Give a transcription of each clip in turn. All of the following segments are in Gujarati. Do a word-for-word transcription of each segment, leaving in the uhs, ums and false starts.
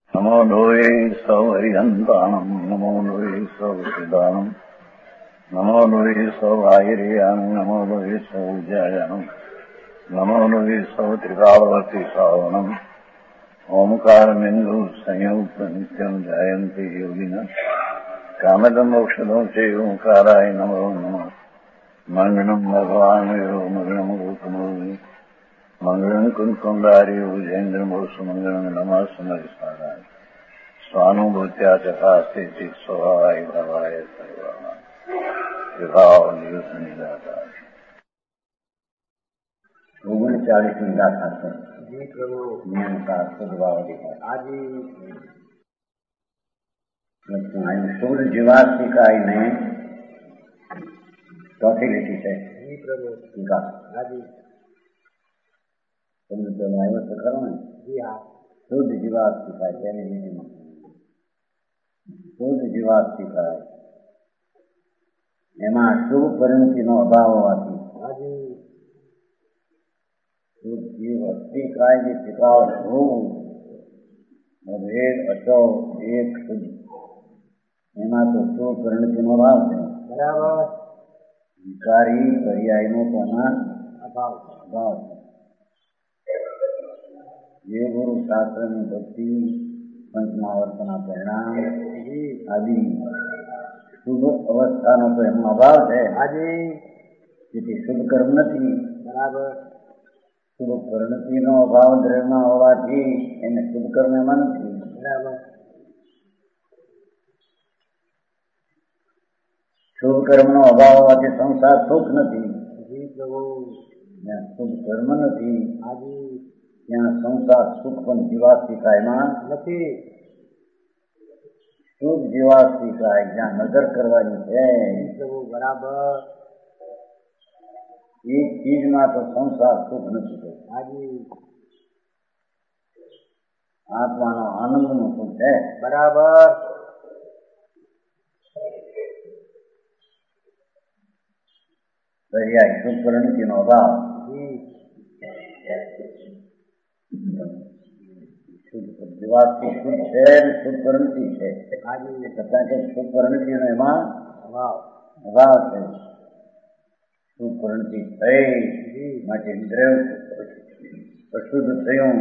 नमो लोये सौहरिहन्ताणम् नमो लोये सौहृदानम् नमो लोये सौभागिर्यानम् नमो लोये सौज्यायानम् नमो लोये सौत्रिकालवती सावनम् ओंकारमिन्दु संयुक्त नित्यम् जायन्ति योगिनः कामदम् मोक्षदम् च ओंकाराय नमो नमः मङ्गलम् भगवान् यो मङ्गलम् गौतमोऽमि मंगलम कुंकुंडारी उजेन्द्रमोसु मंगलम नमः सुमरिस्मराय स्वानुभूत्या चकास्ते चित स्वभावाय भवाय सर्वाय विभाव निरुद्ध ओगणचालीसवीं गाथा से जी प्रभु नियम का सद्भाव दिखा आज सूर्य जीवात्मी का ने चौथी लिखी है जी प्रभु टीका आज तुमने तो मायवत तो करो ना जी हाँ शुद्ध जीवात सिखाए कहने नहीं शुद्ध जीवात सिखाए एमा शुभ परिणति नो अभाव होवाથી હાજી શુદ્ધ જીવ અતિ કાય જે ટિકાવ હોવું ભેદ અચો એક શુદ્ધ એમાં તો શુભ પરિણતિનો અભાવ છે બરાબર વિકારી પર્યાયનો પણ અભાવ અભાવ છે ये गुरु शास्त्र में भक्ति पंचमावर्तना परिणाम आदि शुभ अवस्था नो तो एम अभाव है आज शुभ कर्म नहीं बराबर शुभ परिणति नो अभाव द्रव्य में होवाથી એને શુભ કર્મ એમાં નથી બરાબર શુભ કર્મ નો અભાવ હોવાથી સંસાર સુખ નથી જી પ્રભુ શુભ કર્મ નથી આજે ત્યાં સંસાર સુખ પણ જીવાત્મી કાયમાં નથી શુદ્ધ જીવાત્મી કાય જ્યાં નજર કરવાની છે બરાબર એક ચીજમાં તો સંસાર સુખ નથી હાજી આત્માનો આનંદનું સુખ છે બરાબર પર્યાય શુભ પરિણતિનો અભાવ જીવાત્મી શુદ્ધ છે શુદ્ધ પરિણતિ છે છતાં કે શુદ્ધ પરિણતિનો એમાં અભાવ છે શુદ્ધ પરિણતિ થઈ માટે દ્રવ્ય અશુદ્ધ થયું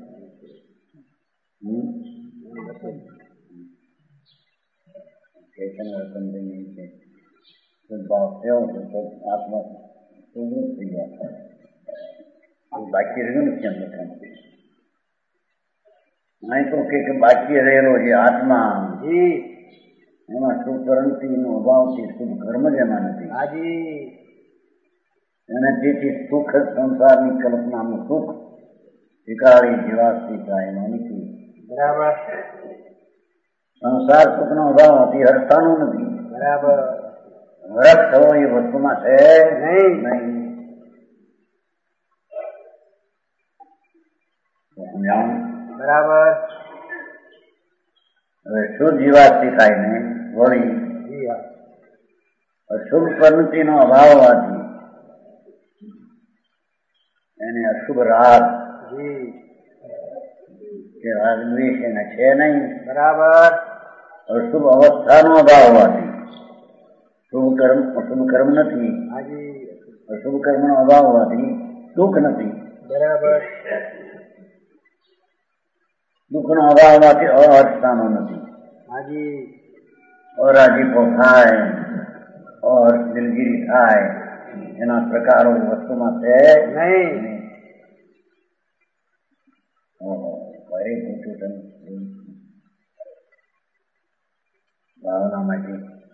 ચેતન રતન શુદ્ધ ભાવ થયો તો આત્મા શુદ્ધ થઈ ગયા બાકી રહ્યું નથી અંદર અહીં તો કે બાકી રહેલો જે આત્મા એમાં શુભ પરિણતિનો અભાવથી શુભ કર્મ જ એમાં નથી હાજી અને તેથી સુખ સંસારની કલ્પનાનું સુખ વિકારી જીવાત્મી કાયમાં નથી બરાબર સંસાર સુખનો અભાવ હતી હરતાનો નથી બરાબર હરખ થવો એ વસ્તુમાં છે નહીં નહીં બરાબર હવે શુદ્ધ જીવાત્મી કાયને વળી અશુભ પરિણતિનો અભાવ હોવાથી એને અશુભ રાગ કે રાગદ્વેષ એને છે નહીં બરાબર અશુભ અવસ્થાનો અભાવ હોવાથી શુભ કર્મ અશુભ કર્મ નથી અશુભ કર્મનો અભાવ હોવાથી સુખ નથી બરાબર દુઃખનો અભાવ હોવાથી અહર્ષતાનો નથી હાજી અરાજીપો થાય और दिलगिरी થાય એના પ્રકારો વસ્તુમાં છે નહીં ઓહો ભાઈ પૂછ્યું તમે ભાવના માટે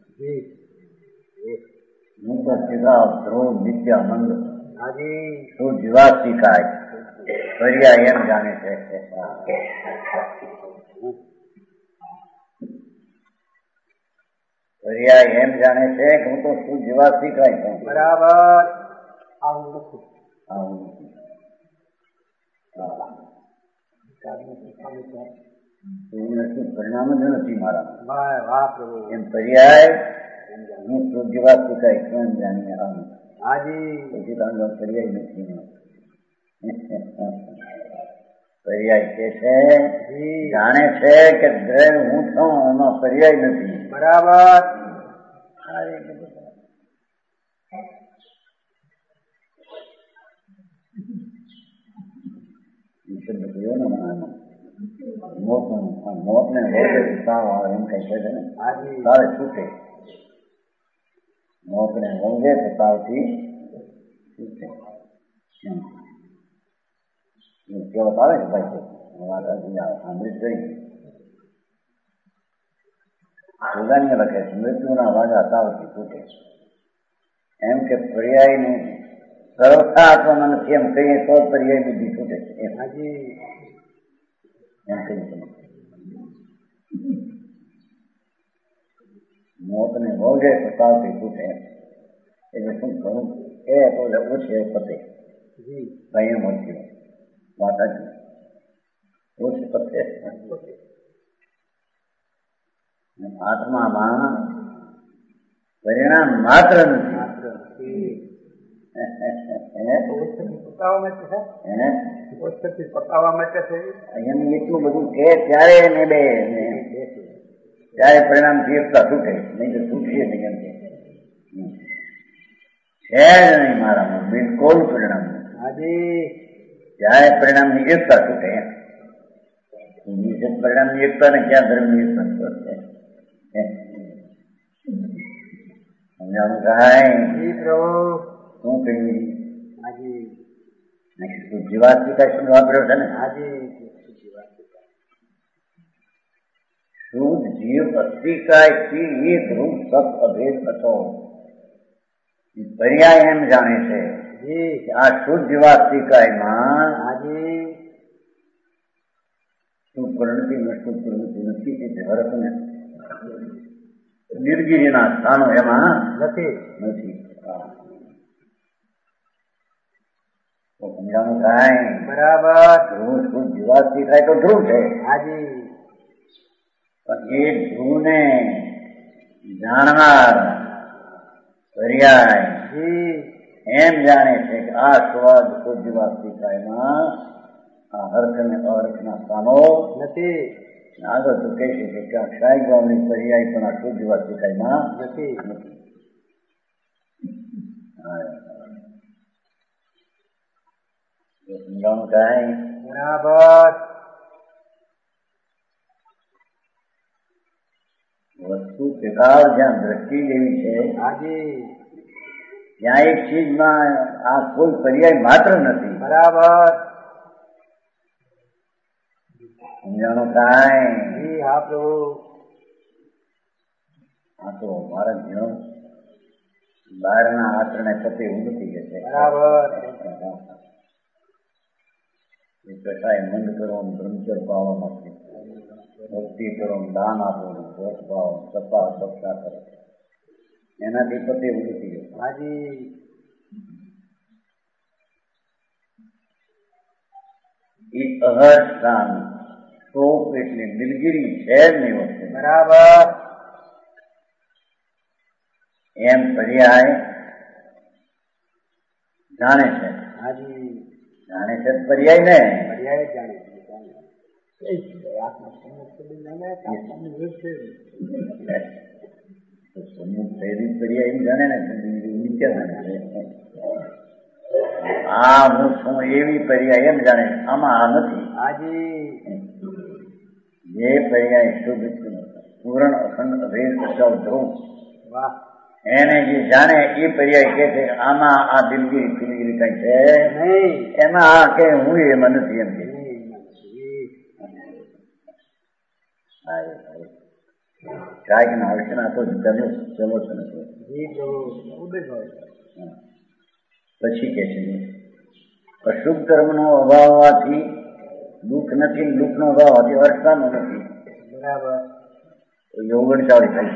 મુક્ત સિદ્ધાવ ધ્રુવ નિત્યાનંદ હાજી શું જીવાત્મી કાય પર્યાય એમ જાણે છે પર્યાય એમ જાણે છે કે હું તો શું જીવાત્મી કાય છું બરાબર આવું નથી આવું નથી પરિણામ જ નથી મારા વાહ પ્રભુ એમ પર્યાય હું શું જીવાત્મી કાય છું એમ જાણીને આવું હાજી પછી તાંડવ પર્યાય નથી પર્યાય કે છે જાણે છે કે દ્રવ્ય હું છું એમાં પર્યાય નથી. બરાબર. હા એ શબ્દ કયો ને મોત મોત ને તાવ આવે એમ કઈ કહે છે ને તાવે છૂટે. મોત ને વળગે તો તાવથી છૂટે કેવત આવે ને ભાઈ વાત હજી આવે સાંભળી ગઈ. સુદાન્ય લખે છે મૃત્યુના વાગા તાવથી છૂટે એમ કે પર્યાયનું સર્વથા આપવામાં નથી એમ કહીએ તો પર્યાય બુદ્ધિ છૂટે છે એમ એમ કહીએ. મોત ને ભોગે તો તાવથી છૂટે એટલે શું ઘણું એ તો ઓછે પતે ભાઈ એમ ઓછી વાત હતી ઓછે પતે. આત્મામાં પરિણામ માત્ર નથી. એટલું બધું કે ત્યારે ને બે ત્યારે પરિણામ થી એકતા છૂટે નહીં તો છૂટશે નહીં એમ છે જ નહીં મારામાં બિલકુલ પરિણામ ત્યારે પરિણામ ની એકતા છૂટે એમ પરિણામ ની એકતા ને ક્યાં ધર્મ ની એકતા સમજાણું કાંઈ શું કહ્યું જીવાત્મિક શબ્દ વાપર્યો છે ને શુદ્ધ જીવ અસ્તિકાય થી ધ્રુવ સત અભેદ હતો. પર્યાય એમ જાણે છે કે આ શુદ્ધ જીવાસ્તિકાયમાં શું પરિણતિ નષ્ટ પરિણતિ નથી કે હરકને નિર્ગિરીના સ્થાનો એમાં નથી નથી સમજાણું કાંઈ બરાબર. ધ્રુવ શુદ્ધ જીવાસ્તિકાય તો ધ્રુવ છે પણ એ ધ્રુવને જાણનાર પર્યાય એમ જાણે છે કે આ સ્વાદ શુદ્ધ જીવાસ્તિકાયમાં આ હર્ક અને અહર્કના સ્થાનો નથી. આગળ તો કહે છે કે ક્ષાયિક ભાવની પર્યાય પણ આ શુદ્ધ જીવાસ્તિકાયમાં નથી. સમજાણું કાંઈ બરાબર. વસ્તુ પ્રકાર જ્યાં દ્રષ્ટિ જેવી છે ત્યાં એક ચીજમાં આ કોઈ પર્યાય માત્ર નથી. બરાબર. સમજાણું કાંઈ હા પ્રભુ. આ તો મારા જીવન બહારના આચરણે થતી એવું નથી કે છે. બરાબર. એ કશાય મંદ કરો બ્રહ્મચર પાવામાં છે ભક્તિ કરો દાન આપો ભોટ પાવો સપા સપતા કરો એનાથી પતે એવું નથી. હાજી એ અહર સ્થાન શોક એટલે દિલગીરી છે જ નહીં વસ્તુ. બરાબર. એમ પર્યાય જાણે છે. હાજી જાણે છે પર્યાય ને પર્યાય જાણે છે. સન્મુખ થયેલી પર્યાય એમ જાણે ને નીચે જાણે છે. આ હું છું એવી પર્યાય એમ જાણે આમાં આ નથી. હાજી જે પર્યાય શુદ્ધ પૂર્ણ અખંડ અભેદ અચલ ધ્રુવ એને જે જાણે એ પર્યાય કે છે આમાં આ દિલગીરી ફિલગીરી કઈ છે નહીં એમાં આ કે હું એમાં નથી એમ કે કાંઈક ના અડચણા તો ચલો ચલો છે ને પછી કે છે અશુભ કર્મનો અભાવ હોવાથી દુઃખ નથી, દુઃખનો અભાવ હોવાથી અર્થનો નથી. બરાબર. યોગણ ચાલી થાય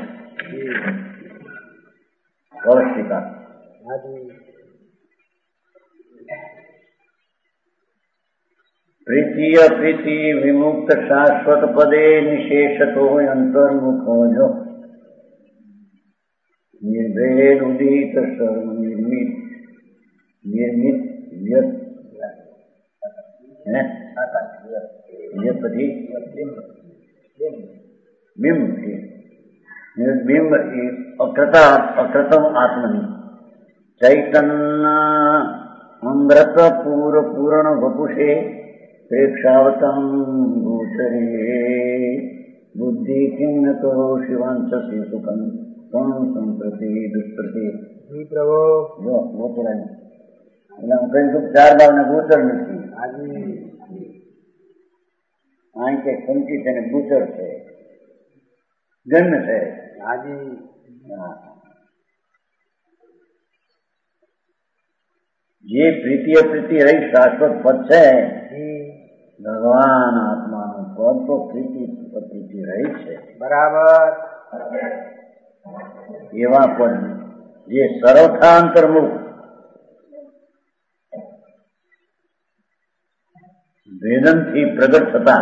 કળશિકા પ્રીતિય પ્રીતિ વિમુક્ત શાશ્વત પદે નિશેષતો અંતર્મુખો જો નિર્ભેદ ઉદિત સર્વ નિર્મિત નિર્મિત વ્યત જે પછી બિંબ બિંબ એ અકૃતા અકૃતમ આત્મની ચૈતન્ય અમૃત પૂર પૂર્ણ વપુષે પ્રેક્ષાવતમ ભૂતરે બુદ્ધિ કિન્ન કરો શિવાંશ સુખમ કોણ સંપ્રતિ દુષ્પ્રતિ પ્રભુ જો ગોચર એટલે હું કહ્યું છું ચાર બાર ને ગોચર નથી અહીં કે સંચિત અને ગોચર છે ગણ છે હાજી જે પ્રીતિ અપ્રીતિ રહી શાશ્વત પદ છે ભગવાન આત્માનું પદ તો પ્રીતિ અપ્રીતિ રહી છે બરાબર એવા પદ જે સર્વથા અંતર્મુખ વેદનથી પ્રગટ થતા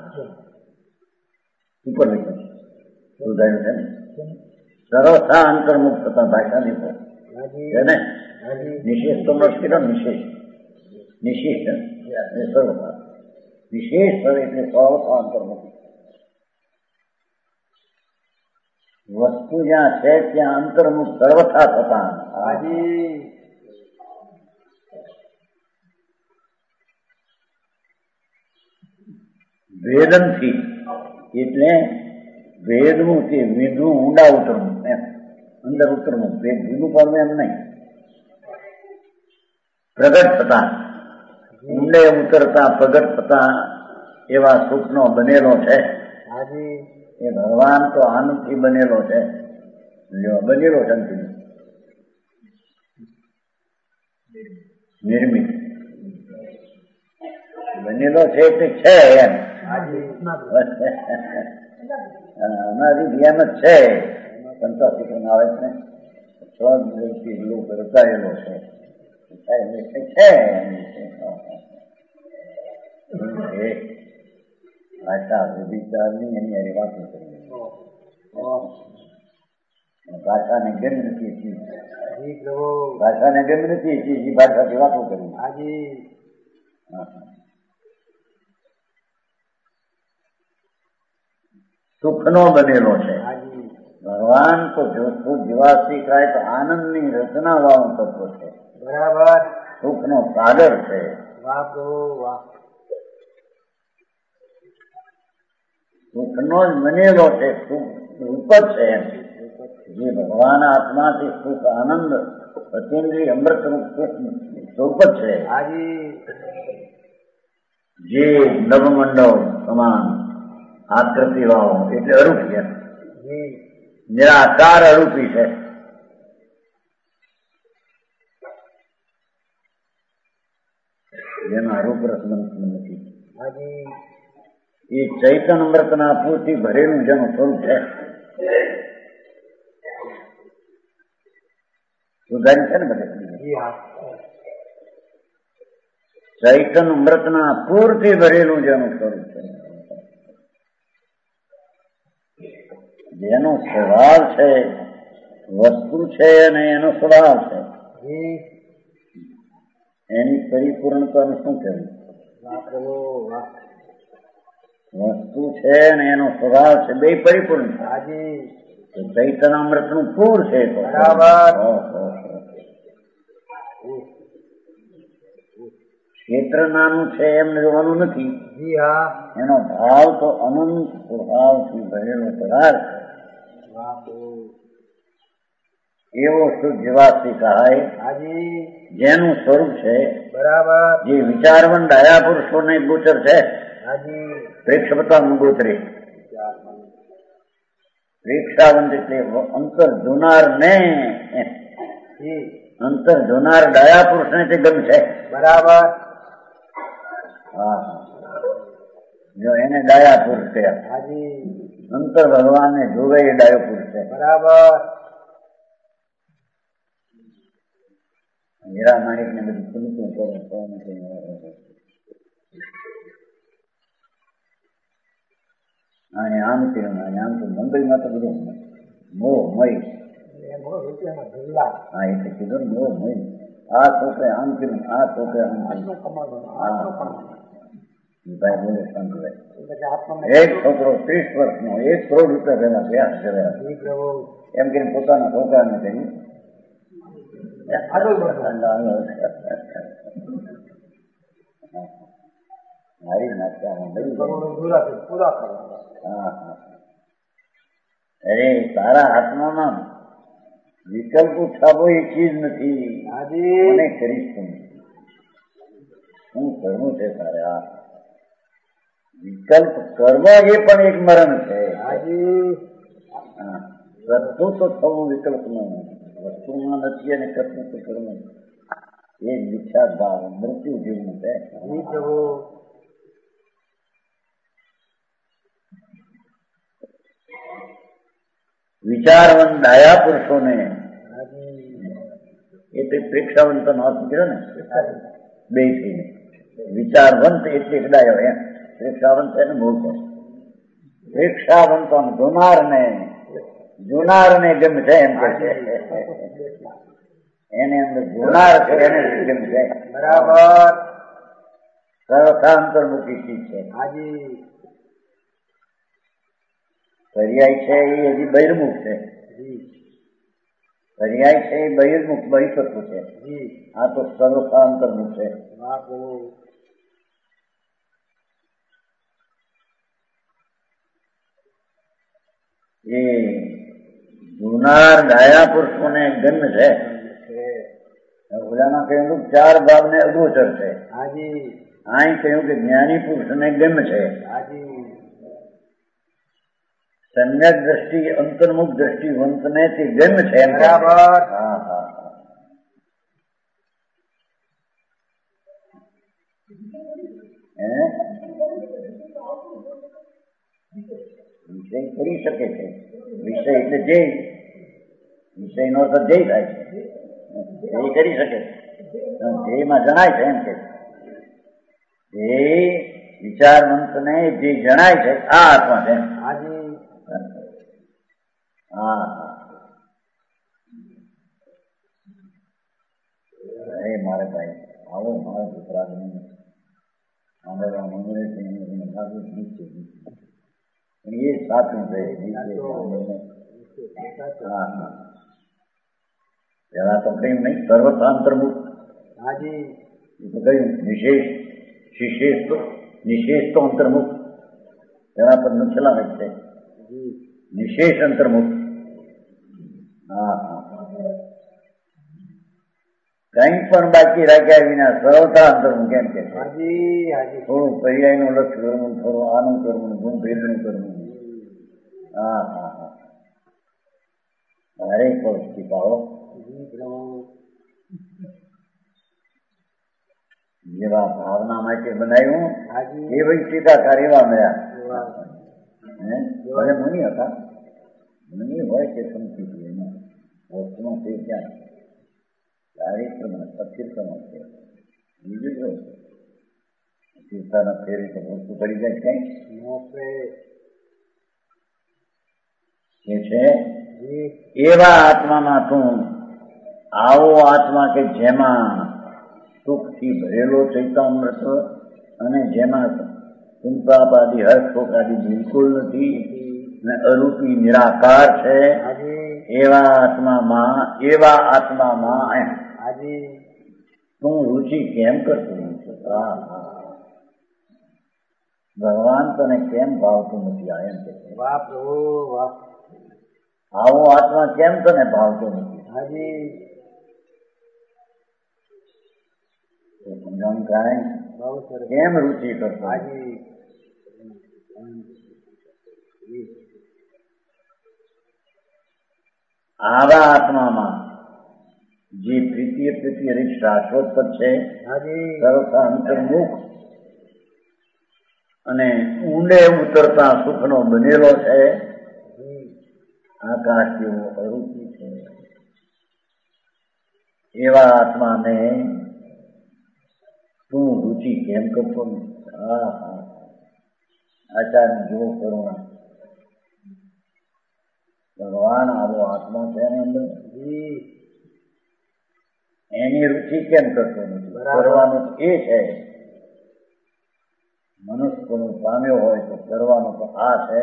ઉપર લખ્યું ઉદાહરણ છે ને સર્વથા અંતર્મુખ થતા ભાષાની પર છે ને નિશેષ તો નથી નિશેષ નિશેષ સર્વથા વિશેષ સ્વર એટલે સર્વથા અંતર્મુખ વસ્તુ જ્યાં છે ત્યાં અંતર્મુખ સર્વથા થતા હાજી વેદનથી એટલે વેદનું તે વિધું ઊંડા ઉતરવું એમ અંદર ઉતરવું વેદ વિધું પાડવું એમ નહીં પ્રગટ થતા ઊંડે ઉતરતા પ્રગટ થતા એવા સુખનો બનેલો છે એ ભગવાન તો આનંદથી બનેલો છે બનેલો છે નિર્મિત બનેલો છે એટલે છે એમ અમારી ધ્યાન જ છે સંતોષિકન આવે છે સ્વથી લોક રચાયેલો છે છે ભાષા વિચારની એની હારી વાતો કરી ભાષાને ગમ નથી ભાષાને ગમ નથી એ ભાષાથી વાતો કરી સુખનો બનેલો છે ભગવાન તો જો જીવાસી કહે તો આનંદની રચના વાળું તત્વ છે બરાબર સુખનો સાગર છે વાહ પ્રભુ વાહ સુખનો જ બનેલો છે સુખ રૂપ જ છે એમ જે ભગવાન આત્માથી સુખ આનંદ અતિન્દ્રિય અમૃત સ્વરૂપ જ છે જે નવમંડળ સમાન આકૃતિ વાળો એટલે અરૂપી એમ નિરાકાર અરૂપી છે જેમાં રૂપ રસ નથી એ ચૈતન અમૃતના પૂરથી ભરેલું જેનું સ્વરૂપ છે સુધારી છે ને બધે ચૈતન અમૃતના પૂરથી ભરેલું જેનું સ્વરૂપ છે જેનો સ્વભાવ છે વસ્તુ છે અને એનો સ્વભાવ છે એની પરિપૂર્ણતાનું શું કહેવું વસ્તુ છે અને એનો સ્વભાવ છે બે પરિપૂર્ણ ચૈતન અમૃત નું પૂર છે ક્ષેત્ર નાનું છે એમ જોવાનું નથી એનો ભાવ તો અનંત સ્વભાવથી ભરેલો પદાર્થ એવો શુદ્ધ જીવાસી કહાય જેનું સ્વરૂપ છે બરાબર જે વિચારવન ડાયા પુરુષોને ગોચર છે પ્રેક્ષપતા ગોચરે પ્રેક્ષાવંત એટલે અંતર જોનાર ને અંતર જોનાર ડાયા પુરુષ ને તે ગમશે બરાબર હા જો એને ડાયા પુરુષ છે અંતર ભગવાન ને જોવે એ ડાયો પુરુષ છે બરાબર હીરા માણિક ને બધું ખુલતું કરે અને આમ થયું અને આમ થયું મુંબઈમાં તો બધું મોહ મય હા એટલે કીધું ને મોહ મય આ છોકરે આમ થયું આ છોકરે આમ થયું ભાઈ બોલે શાંતિભાઈ. એટલે આત્મા એક છોકરો ત્રીસ વર્ષનો એક કરોડ રૂપિયા પેલા પ્રયાસ કર્યા જી પ્રભુ એમ કરીને પોતાના છોકરાને કહ્યું આગળ વધો. મારી નાખવામાં બધી કરોડો પૂરા કરો, પૂરા કરો. હા હા. અરે તારા હાથમાં વિકલ્પ ઉઠાવો એ ચીજ નથી. હાજી મને કરીશ તું શું કરવું છે તારે? આ વિકલ્પ કરવા એ પણ એક મરણ છે. હાજી હા, કરતું તો થવું વિકલ્પનું વસ્તુમાં નથી અને કરતું તો કરવું એ વિખ્યાત ભાવ મૃત્યુ જેવું છે. જી પ્રભુ વિચારવંત ડાયા પુરુષોને હાજી એ તો પ્રેક્ષાવંત નો અર્થ કર્યો ને બે થઈને વિચારવંત એટલે ડાયો એમ પ્રેક્ષાવંત એને મૂળ છે. પ્રેક્ષાવંત જોનાર ને જોનાર ને ગમશે એમ કે છે એને અંદર જોનાર છે એને ગમશે. બરાબર સર્વથાંતરમુખી ચીજ છે. હાજી પર્યાય છે એ હજી બહિર્મુખ છે. જી પર્યાય છે એ બહિર્મુખ બહિર્તત્વ છે. જી આ તો સર્વથાંતરમુખ છે. વાહ પ્રભુ એ જોનાર ડાયા પુરુષોને ગમ્ય છે. છે. ઓલામાં કહ્યું ચાર ભાવ ને અગોચર છે. હાજી અહીં કહ્યું કે જ્ઞાની પુરુષને ગમ્ય છે. હાજી સમ્યક દ્રષ્ટિ અંતર્મુખ દ્રષ્ટિ વંતને તે ગમ્ય છે એમ કહે છે. બરાબર હા હા હા. હે વિષય કરી શકે છે. વિષય એટલે જય વિષય નો તો જય થાય છે એ કરી શકે છે. ધ્યેયમાં જણાય છે એમ કે એ વિચારવંતને જે જણાય છે આ આત્મા છે. હાજી હા હા. અરે મારે ભાઈ આવો મારા પુત્રાને આંધળા મંદિરે લાગુ નીચે એ સાચું છે. હા હા. પેલા તો કયું નહીં સર્વથાંતરમુખ હાજી એ તો કયું વિશેષ વિશેષ તો નિશેષ તો અંતર્મુખ તેના પર નખેલા છે જી નિશેષ અંતર્મુખ. હા હા. કઈ પણ બાકી રાખ્યા વિના સર્વથા અંતર્મુખ કેમ કે છે. હાજી હાજી થોડું પર્યાયનું લક્ષ્ય કરવું થોડું આનું કરવું ગુણ ભેદનું કરવું. હા હા હા. હરેક પરિસ્થિતિ પાડો જી પ્રભુ જેવા ભાવના માટે બનાવ્યું હાજી એ વૈ ટીકાકાર એવા મળ્યા. વાહ. હે ભલે મુનિ હતા મુનિ હોય કે સંસ્કૃતિ એમાં વસ્તુમાં તે ક્યાં ચારિત્રમાં અતીર્થમાં છે. બીજું કેવું અતીર્થના ફેરી તો વસ્તુ કરી જાય કઈ નોકરે એ છે. જી એવા આત્મામાં તું આવો આત્મા કે જેમાં સુખથી ભરેલો ચૈતામૃત અને જેમાં કુંપાપ આદિ હર્ષ શોક આદિ બિલકુલ નથી ને અરૂપી નિરાકાર છે. હાજી એવા આત્મામાં એવા આત્મામાં એમ હાજી તું રુચિ કેમ કરતું નથી? હા હા. ભગવાન તને કેમ ભાવતું નથી? આ એમ કે છે. વાહ પ્રભુ વાહ. આવો આત્મા કેમ તને ભાવતો નથી? હાજી સમજાણ કાંઈ બહુ સરસ. કેમ રુચિ કરતો? હાજી આવા આત્મામાં જે પ્રીતિય પ્રીતિય રીત શાશ્વત પદ છે હાજી સર્વથા અંતર્મુખ અને ઊંડે ઉતરતા સુખનો બનેલો છે. જી આકાશ જેવો અરૂપી છે. એવા આત્માને તું રુચિ કેમ કરતો નથી? હા હા. આચાર્ય જો કરુણા ભગવાન આવો આત્મા છે એની અંદર જી એની રુચિ કેમ કરતો નથી? બરાબર. કરવાનું એ છે મનુષ્યનું પામ્યો હોય તો કરવાનો તો આ છે.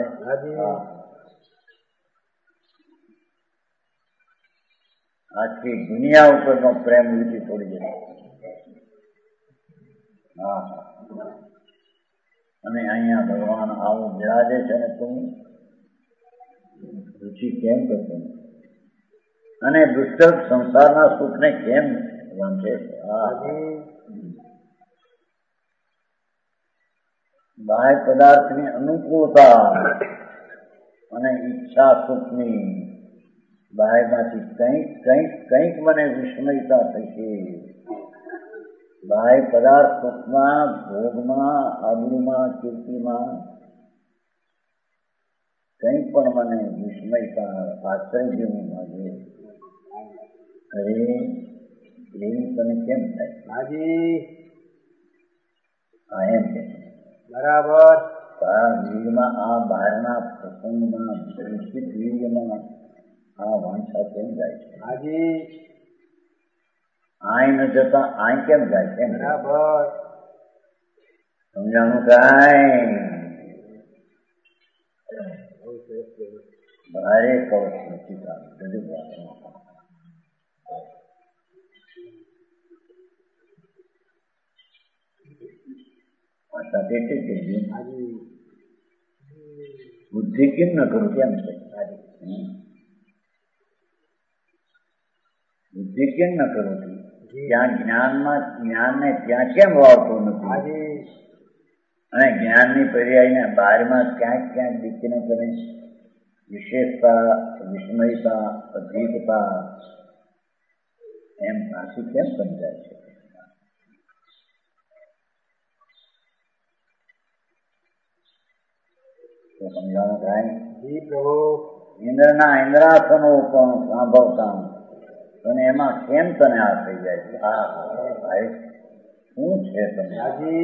આખી દુનિયા ઉપરનો પ્રેમ વીતી છોડી જાય. હા અને અહીંયા ભગવાન આવું બિરાજે છે ને તું રુચિ કેમ કરતો અને દુષ્ટ સંસારના સુખને કેમ વાંચે છે. બાહ્ય પદાર્થની અનુકૂળતા અને ઈચ્છા સુખની બાહ્યમાંથી કંઈક કંઈક કંઈક મને વિસ્મયતા થશે. બાહ્ય પદાર્થ સુખમાં, ભોગમાં, આબરૂમાં, કીર્તિમાં કંઈ પણ મને વિસ્મયતા આશ્ચર્ય જેવું લાગે. અરે એવી તને કેમ થાય? હાજી આ એમ કે બરાબર. આ વીરમાં આ બહારના પ્રસંગમાં નિશ્ચિત વીરમાં આ વાંછા કેમ જાય છે? હાજી આય ન જતા આય કેમ જાય છે? બરાબર સમજાણું કાંઈ? ભારે કવચ નથી બધું બુદ્ધિ કેમ ન કરું કેમ છે? બુદ્ધિ કેમ ન કરું છું? ત્યાં જ્ઞાનમાં જ્ઞાનને ત્યાં કેમ વાવતો નથી? અને જ્ઞાનની પર્યાયને બહારમાં ક્યાંક ક્યાંક દીકરીને તમે વિશેષતા, વિસ્મયતા, અધિકતા એમ પાછી કેમ સમજાય છે? તો સમજાવવાનું કાંઈ? ઇન્દ્રના ઇન્દ્રાસનો પણ સાંભળતા અને એમાં કેમ તને આ થઈ જાય છે? હા ભાઈ શું છે તમે?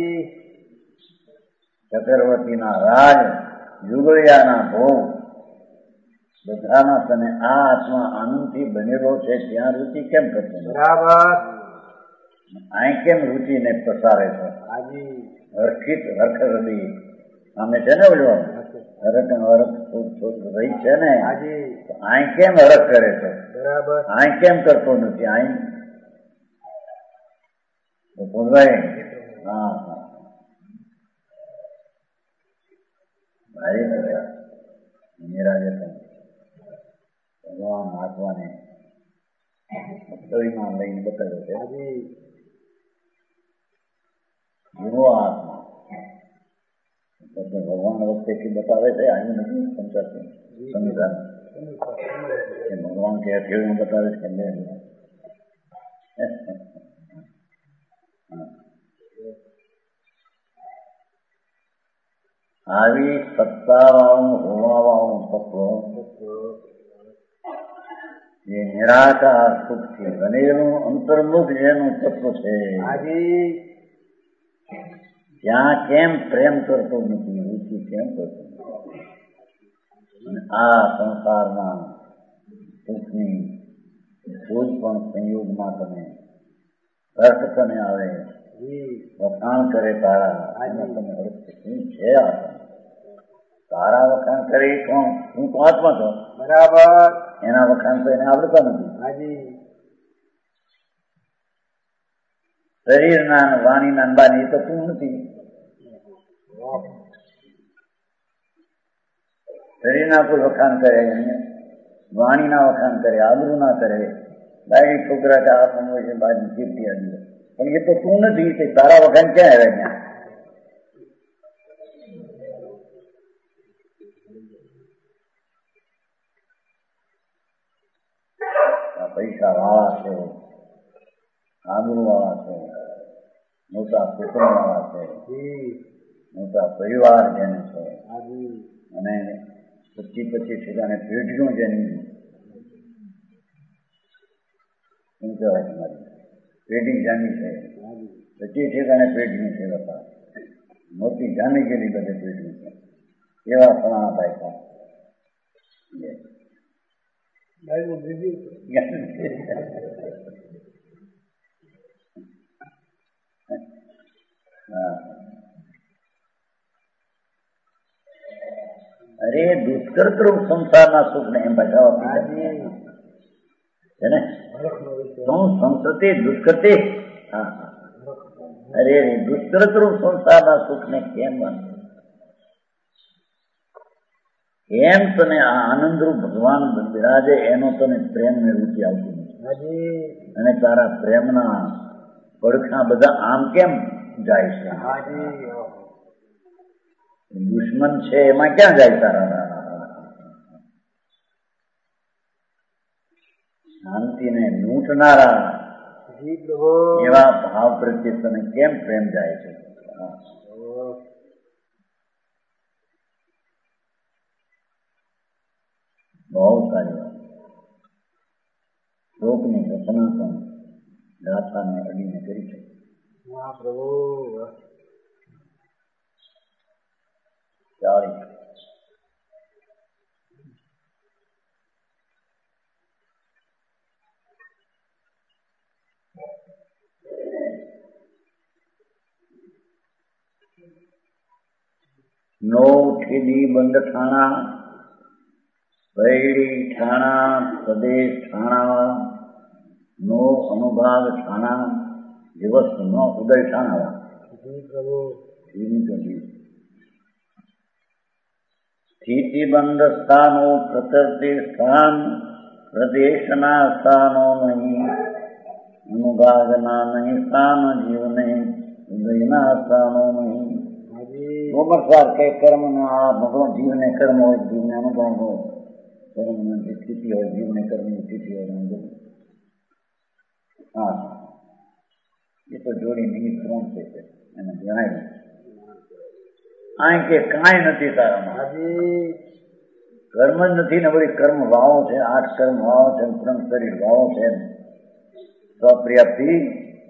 ચક્રવર્તીના રાજ, યુગળિયાના ભોગ બધામાં તને આ આત્મા આનંદથી બનેલો છે ત્યાં રુચિ કેમ કરતો? બરાબર. અહીં કેમ રુચિને પસારે છે? હરખિત હરખ રડી અમે છે ને ઓલો હરખ હરખ રહી છે ને અહીં કેમ હરખ કરે છે? બરાબર. અહીં કેમ કરતો નથી? અહીં ભાઈ હા હા ભારે બધા નિરાજે ભગવાન આત્માને શરીરમાં લઈને બતાવે છે. ગુરુ આત્મા ભગવાન વખતેથી બતાવે છે. અહીં નથી સમજાતું સંવિધાન ભગવાન કે અઠેવું બતાવે છે. આવી સત્તાવાળું હોવાવાળું તત્વ એ નિરાકાર સુખથી બનેલું અંતર્મુખ જેનું તત્વ છે ત્યાં કેમ પ્રેમ કરતો નથી? રુચિ કેમ કરતો નથી? અને આ સંસારના સુખની કોઈ પણ સંયોગમાં તમે તર્ક તને આવે વખાણ કરે તારા તમે શું છે? આ તારા વખાણ કરે કોણ? હું તો આત્મા છો. બરાબર. એના વખાણ તો એને આવડતા નથી. શરીરના વાણીના બાની તો તું નથી. શરીરના કોઈ વખાણ કરે, વાણીના વખાણ કરે, આબરૂ ના કરે, બાયડી છોકરા કે આ સમય છે બાજુ કીર્તિ આવી પણ એ તો તું નથી. તે તારા વખાણ ક્યાં આવે? ત્યાં પૈસા વાળા છે, આબરૂ વાળા છે, મોટા કુટુંબ વાળા છે, મોટા પરિવાર જેને છે અને પચીસ પચીસ ઠેકાને પેઢીઓ જેની શું કહેવાય તમારી પેઢી જાની છે. પચીસ ઠેકાને પેઢીઓ છે. બાપા મોટી જાની ગયેલી બધે પેઢી છે. એવા ફલાણા ભાઈ અરે દુષ્કૃત રૂપ સંસારના સુખ ને એમ બચાવવા છે ને તું સંસ્કૃતિ દુષ્કૃતિ હા અરે રે દુષ્કૃત રૂપ સંસારના સુખ ને કેમ એમ તને આ આનંદરૂપ ભગવાન બિરાજે એનો તને પ્રેમ ને રૂચિ આવતી નથી અને તારા પ્રેમના પડખા બધા આમ કેમ જાય છે દુશ્મન છે એમાં ક્યાં જાય તારા શાંતિને લૂંટનારા એવા ભાવ પ્રત્યે તને કેમ પ્રેમ જાય છે બહુ સારી વાત શ્લોકની રચના પણ ગાથાને અડીને કરી છે પ્રભુ ચાલીસ નો ઠીડી બંધ ઠાણા બૈડી ઠાણા પ્રદેશ ઠાણા નો અનુભાગ ઠાણા દિવસ નો ઉદય ઠાણા સ્થિતિ બંધ સ્થાનો પ્રકૃતિ સ્થાન પ્રદેશના સ્થાનો નહીં અનુભાગના નહીં સ્થાન જીવને ઉદયના સ્થાનો નહીં ગોમરસાર કે કર્મ ના ભગવાન જીવને કર્મ હોય જીવને અનુભવ હોય કર્મની સ્થિતિ હોય જીવને કર્મની સ્થિતિ હોય અનુભવ હા એ તો જોડી નિમિત્ત ત્રણ છે એને જણાવ્યું આ કે કાંઈ નથી તારામાં કર્મ જ નથી ને બધી કર્મ વાવો છે આઠ કર્મ વાવો છે ત્રણ શરીર વાવો છે સ્વપ્રિયાથી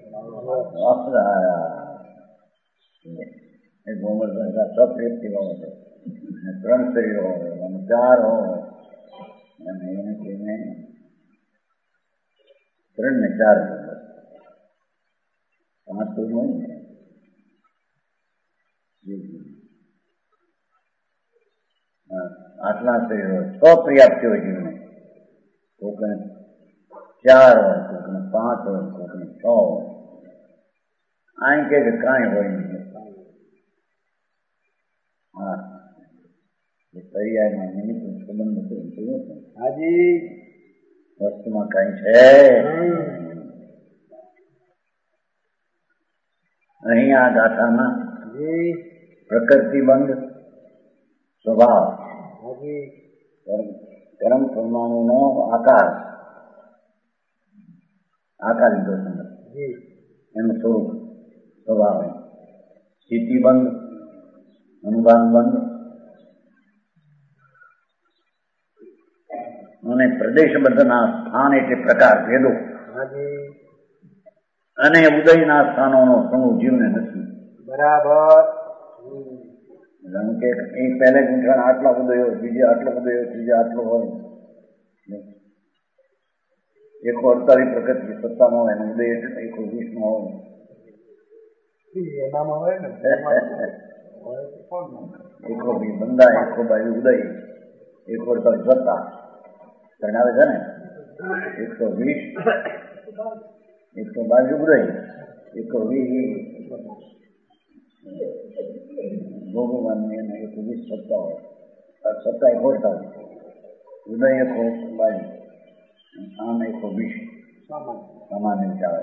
ગોમર સ્વપ્રિયથી વાવો છે ત્રણ શરીર હોય અને ચાર હોય અને એને કહીને ત્રણ ને ચાર પાંચ તો હોય ને આટલા શરીર હોય છ પર્યાપ્ત હોય જીવને કોકને ચાર હોય કોકને પાંચ હોય કોકને છ હોય આ કે કાંઈ હોય નહીં હા એ પર્યાયમાં નિમિત્ત સંબંધ નથી હાજી વસ્તુમાં કઈ છે અહીં આ ગાથામાં પ્રકૃતિ બંધ સ્વભાવ કર્મ પ્રમાણનો આકાર આકાર લીધો છે એનું સ્વરૂપ સ્વભાવ સ્થિતિ બંધ અનુભાન બંધ અને પ્રદેશ બંધના સ્થાન એટલે પ્રકાર ભેદો અને ઉદયના સ્થાનોનો સમૂહ જીવને નથી બરાબર કારણ કે એ પહેલે ગુંઠણ આટલા ઉદયો બીજે આટલો ઉદયો ત્રીજે આટલો હોય એકસો અડતાલીસ પ્રકૃતિ સત્તામાં હોય અને ઉદય એટલે એકસો વીસ નો હોય એકસો વીસ બંધા એકસો બાવીસ ઉદય એકસો અડતાલીસ સત્તા આવે છે ને એકસો વીસ એકસો બાવીસ ઉદય એકસો વીસ ભોગવવાની એને એકસો વીસ સત્તા હોય સત્તા એકસો અડતાલીસ ઉદય એકસો બાવીસ આમ એકસો વીસ સામાન્ય ચાલે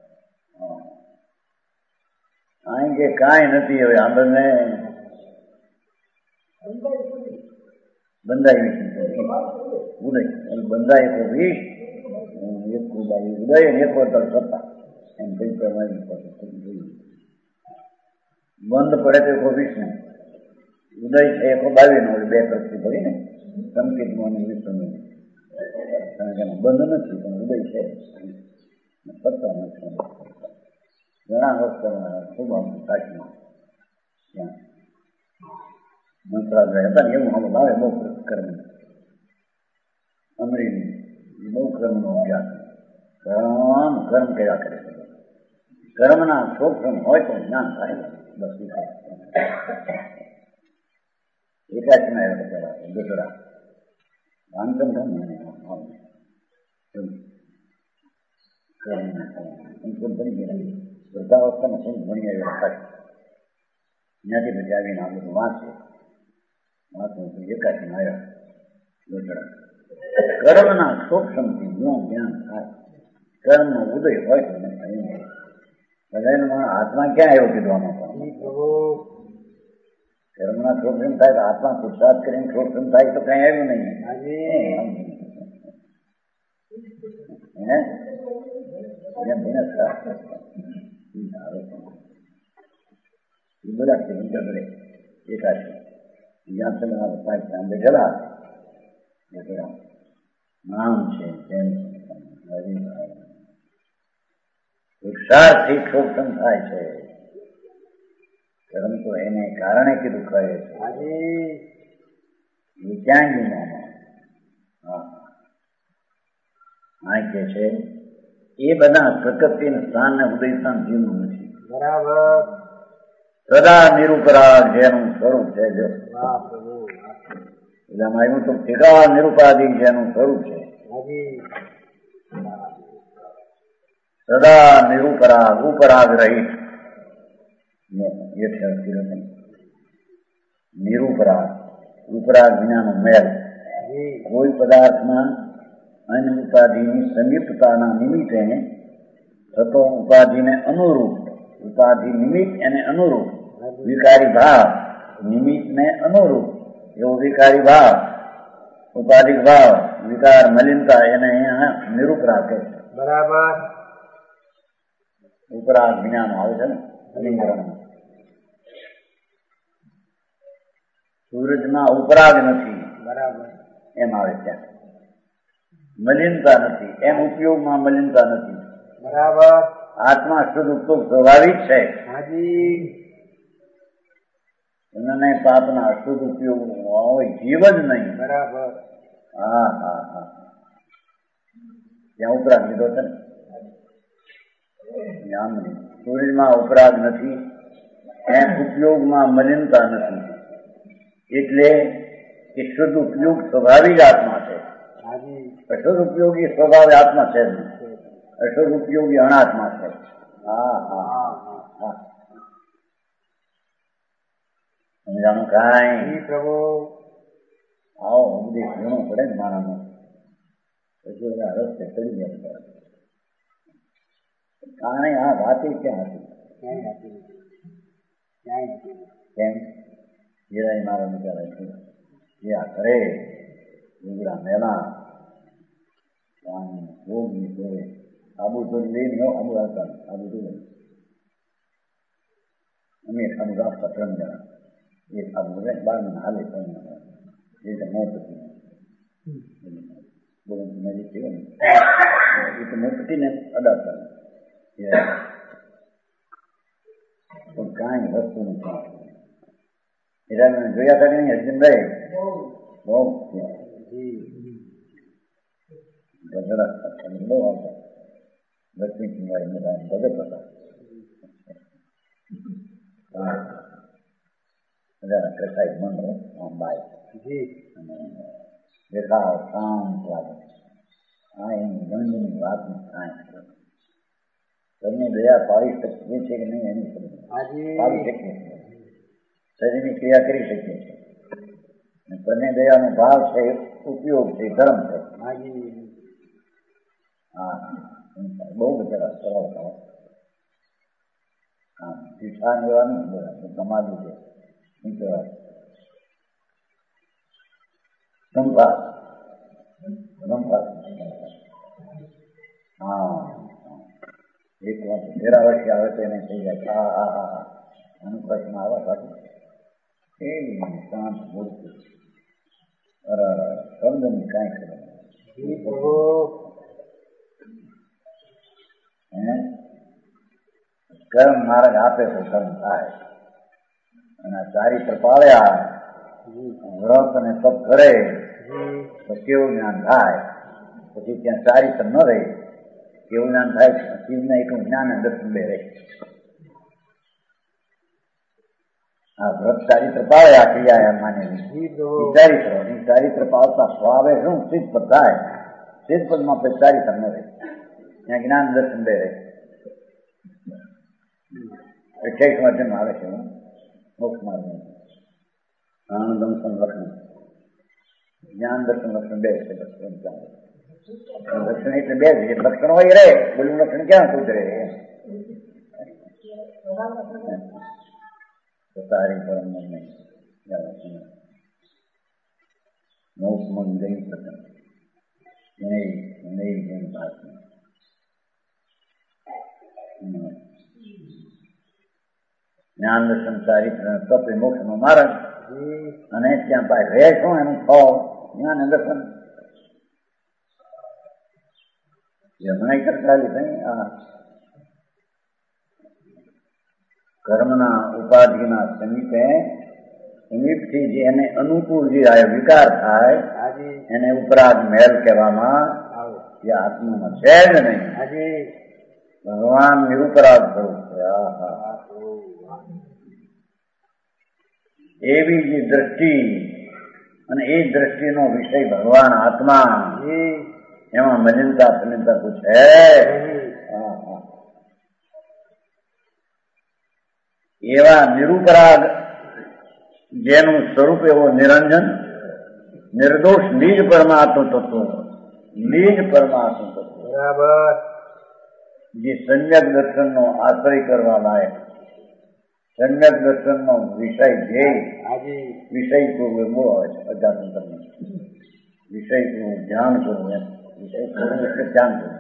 અહીં કે કાંઈ નથી હવે આપણને બંધાઈ ઉદય બંધા એકસો વીસ એકસો બાવીસ ઉદય અને એકસો અડતાલીસ સત્તા એમ કઈ કરવાની બંધ પડે તો એકસો વીસ ને ઉદય છે એકસો બાવીસ નો બે પ્રતિ ભરી ને સંકેતમાં વિશ્વનું કારણ કે બંધ નથી પણ ઉદય છે સત્તા નથી ઘણા વર્ષોમાં ખૂબ આમ સાચી ત્યાં મંત્રાલય હતા ને એવું આમ લાવે બહુ કર્મ અમરેલી બહુ કર્મનો અભ્યાસ કર્મ કર્મ કર્યા કરે કર્મના શોષણ હોય તો જ્ઞાન થાય બસ એકાચમાં ગટરા વાંચન કર્મ બની ગયા વૃદ્ધાવસ્થામાં સંત ભણી આવ્યા થાય ત્યાંથી પછી આવીને આ બધું વાંચે વાંચવું એકાશી આવ્યા ગટરા કર્મના સૂક્ષ્મથી જ્ઞાન જ્ઞાન થાય કર્મનો ઉદય હોય તો બધાનો આત્મા ક્યાં આવ્યો કીધું આમાં કર્મના સૂક્ષ્મ થાય તો આત્મા પુરુષાર્થ કરીને સૂક્ષ્મ થાય તો કઈ આવ્યું નહીં બધા ગગડે એકાશી જ્યાં તમે સાહેબ બેઠેલા નામ છે તેમ પુરુષાર્થથી સૂક્ષ્મ થાય છે કર્મ તો એને કારણે કીધું કહે છે વિચાંગી નામાં હા કે છે એ બધા પ્રકૃતિ સ્થાન ને ઉદય સ્થાન જીવનું નથી બરાબર સદા નિરુપરાગ જેનું સ્વરૂપ છે જો એમાં આવ્યું તો ટીકા નિરુપાધિક જેનું સ્વરૂપ છે સદા નિરુપરાગ ઉપરાગ રહિત નિરુપરાગ ઉપરાગ વિનાનો મેલ કોઈ પદાર્થમાં અન્ય ઉપાધિની સમીપતાના નિમિત્તે થતો ઉપાધિને અનુરૂપ ઉપાધિ નિમિત્ત એને અનુરૂપ વિકારી ભાવ નિમિત્તને અનુરૂપ એવો વિકારી ભાવ ઉપાધિક ભાવ વિકાર મલિનતા એને અહીંયા નિરુપરાગ કહે છે બરાબર ઉપરાગ વિનાનો આવે છે ને અલિંગરણ સૂરજમાં ઉપરાગ નથી બરાબર એમ આવે ત્યાં મલિનતા નથી એમ ઉપયોગમાં મલિનતા નથી બરાબર આત્મા શુદ્ધ ઉપયુક્ત સ્વાભાવિક છે હાજી એને પાપના અશુદ્ધ ઉપયોગ હોય જીવ જ નહીં બરાબર હા હા હા ત્યાં ઉપરાગ લીધો છે ને આમ નહીં સૂરજમાં ઉપરાગ નથી એમ ઉપયોગમાં મલિનતા નથી એટલે એ શુદ્ધ ઉપયોગ સ્વાભાવિક આત્મા છે અશુદ્ધ ઉપયોગી સ્વભાવ આત્મા છે જ અશુદ્ધ ઉપયોગી અણાત્મા છે હા હા હા સમજાણું કાંઈ પ્રભુ આવો ઉપદેશ ઘણો પડે ને મારામાં પછી બધા રસ્તે ચડી ગયા કારણે આ વાતે ક્યાં હતી કેમ હીરાઈ મારા વિચારે છે જે આ કરે ઉગડા મેલા ભોગની જોડે આબુ થોડી લઈને હો આબુ આવતા આબુ જોડે અમે આબુ રાખતા ત્રણ જણા એક આબુ બાર મહિના હાલે ત્રણ જણા એ તો મોટતી બહુ નજીક થયો ને એ તો મોટતી ને અડાતા પણ કાંઈ વસ્તુ નથી હીરા જોયા હતા કે નહીં હરિજનભાઈ બહુ ગજડા બહુ આવતા લક્ષ્મી કુમારી મોટા ભગત હતા બધા કસાઈ મંડળ આમ બાય અને દેખાવ શાંત લાગે આ એની દંડની વાત કાંઈ તમને દયા પાડી શકીએ છીએ કે નહીં એની પાડી શકીએ છીએ શરીરની ક્રિયા કરી શકીએ છીએ તમને દયાનો ભાવ છે ઉપયોગ છે ધર્મ છે હા બહુ બધા સરળ કરો હા પીઠા લેવાનું કમાલું છે શું કહેવાય સંભાળ સંભાળ હા એક વાર તેરા વર્ષે આવે તો એને થઈ જાય હા હા હા હા અનુપ્રશ્ન આવે પાછું એ શાંત મૂર્તિ અરે શબ્દની કાંઈ ખબર હે કર્મ માર્ગ આપે તો કર્મ થાય અને ચારિત્ર પાળ્યા વ્રત અને તપ કરે તો કેવું જ્ઞાન થાય પછી ત્યાં ચારિત્ર ન રહે કેવું જ્ઞાન થાય શિવના એટલું જ્ઞાન દર્શન બે રહે આ વ્રત ચારિત્ર પાળે આ ક્રિયા એમ માનેલી જી પ્રભુ ચારિત્ર એ ચારિત્ર પાળતા સ્વાવે શું સિદ્ધ પદ થાય સિદ્ધ પદમાં પછી ચારિત્ર ન રહે ત્યાં જ્ઞાન દર્શન બે રહે અઠ્યાવીસમાં જન્મ આવે છે મોક્ષ માર્ગ આનંદમ સંરક્ષણ જ્ઞાન દર્શન લક્ષણ બે છે લક્ષણ એટલે બે છે લક્ષણ હોય રહે બોલું લક્ષણ ક્યાં કોઈ રહે તારી પરમ નહીં મોક્ષ મન જઈ શકે નહીં નહીં જઈ વાત જ્ઞાન દર્શન ચારિત્ર તપ એ મોક્ષનો માર્ગ અને ત્યાં પાસે રહે શું એનું ફળ જ્ઞાન દર્શન હમણાં કરતા લીધે આ કર્મના ઉપાધિના સમીપે સમીપથી જે એને અનુકૂળ જે આ વિકાર થાય એને ઉપરાગ મેલ કહેવામાં એ આત્મામાં છે જ નહીં ભગવાન નિરુપરાગ થયું છે એવી જે દ્રષ્ટિ અને એ દ્રષ્ટિનો વિષય ભગવાન આત્મા એમાં મલિનતા સલિનતા કુછ હે એવા નિરુપરાગ જેનું સ્વરૂપ એવો નિરંજન નિર્દોષ નિજ પરમાત્મ તત્વ નિજ પરમાત્મ તત્વ બરાબર જે સમ્યક દર્શનનો આશ્રય કરવા લાયક સમ્યક દર્શનનો વિષય ધ્યેય વિષય પૂર્વ બહુ આવે છે અજાતંત્ર વિષય પૂર્વ ધ્યાન કરવું એમ વિષય પૂર્વ એટલે ધ્યાન કરવું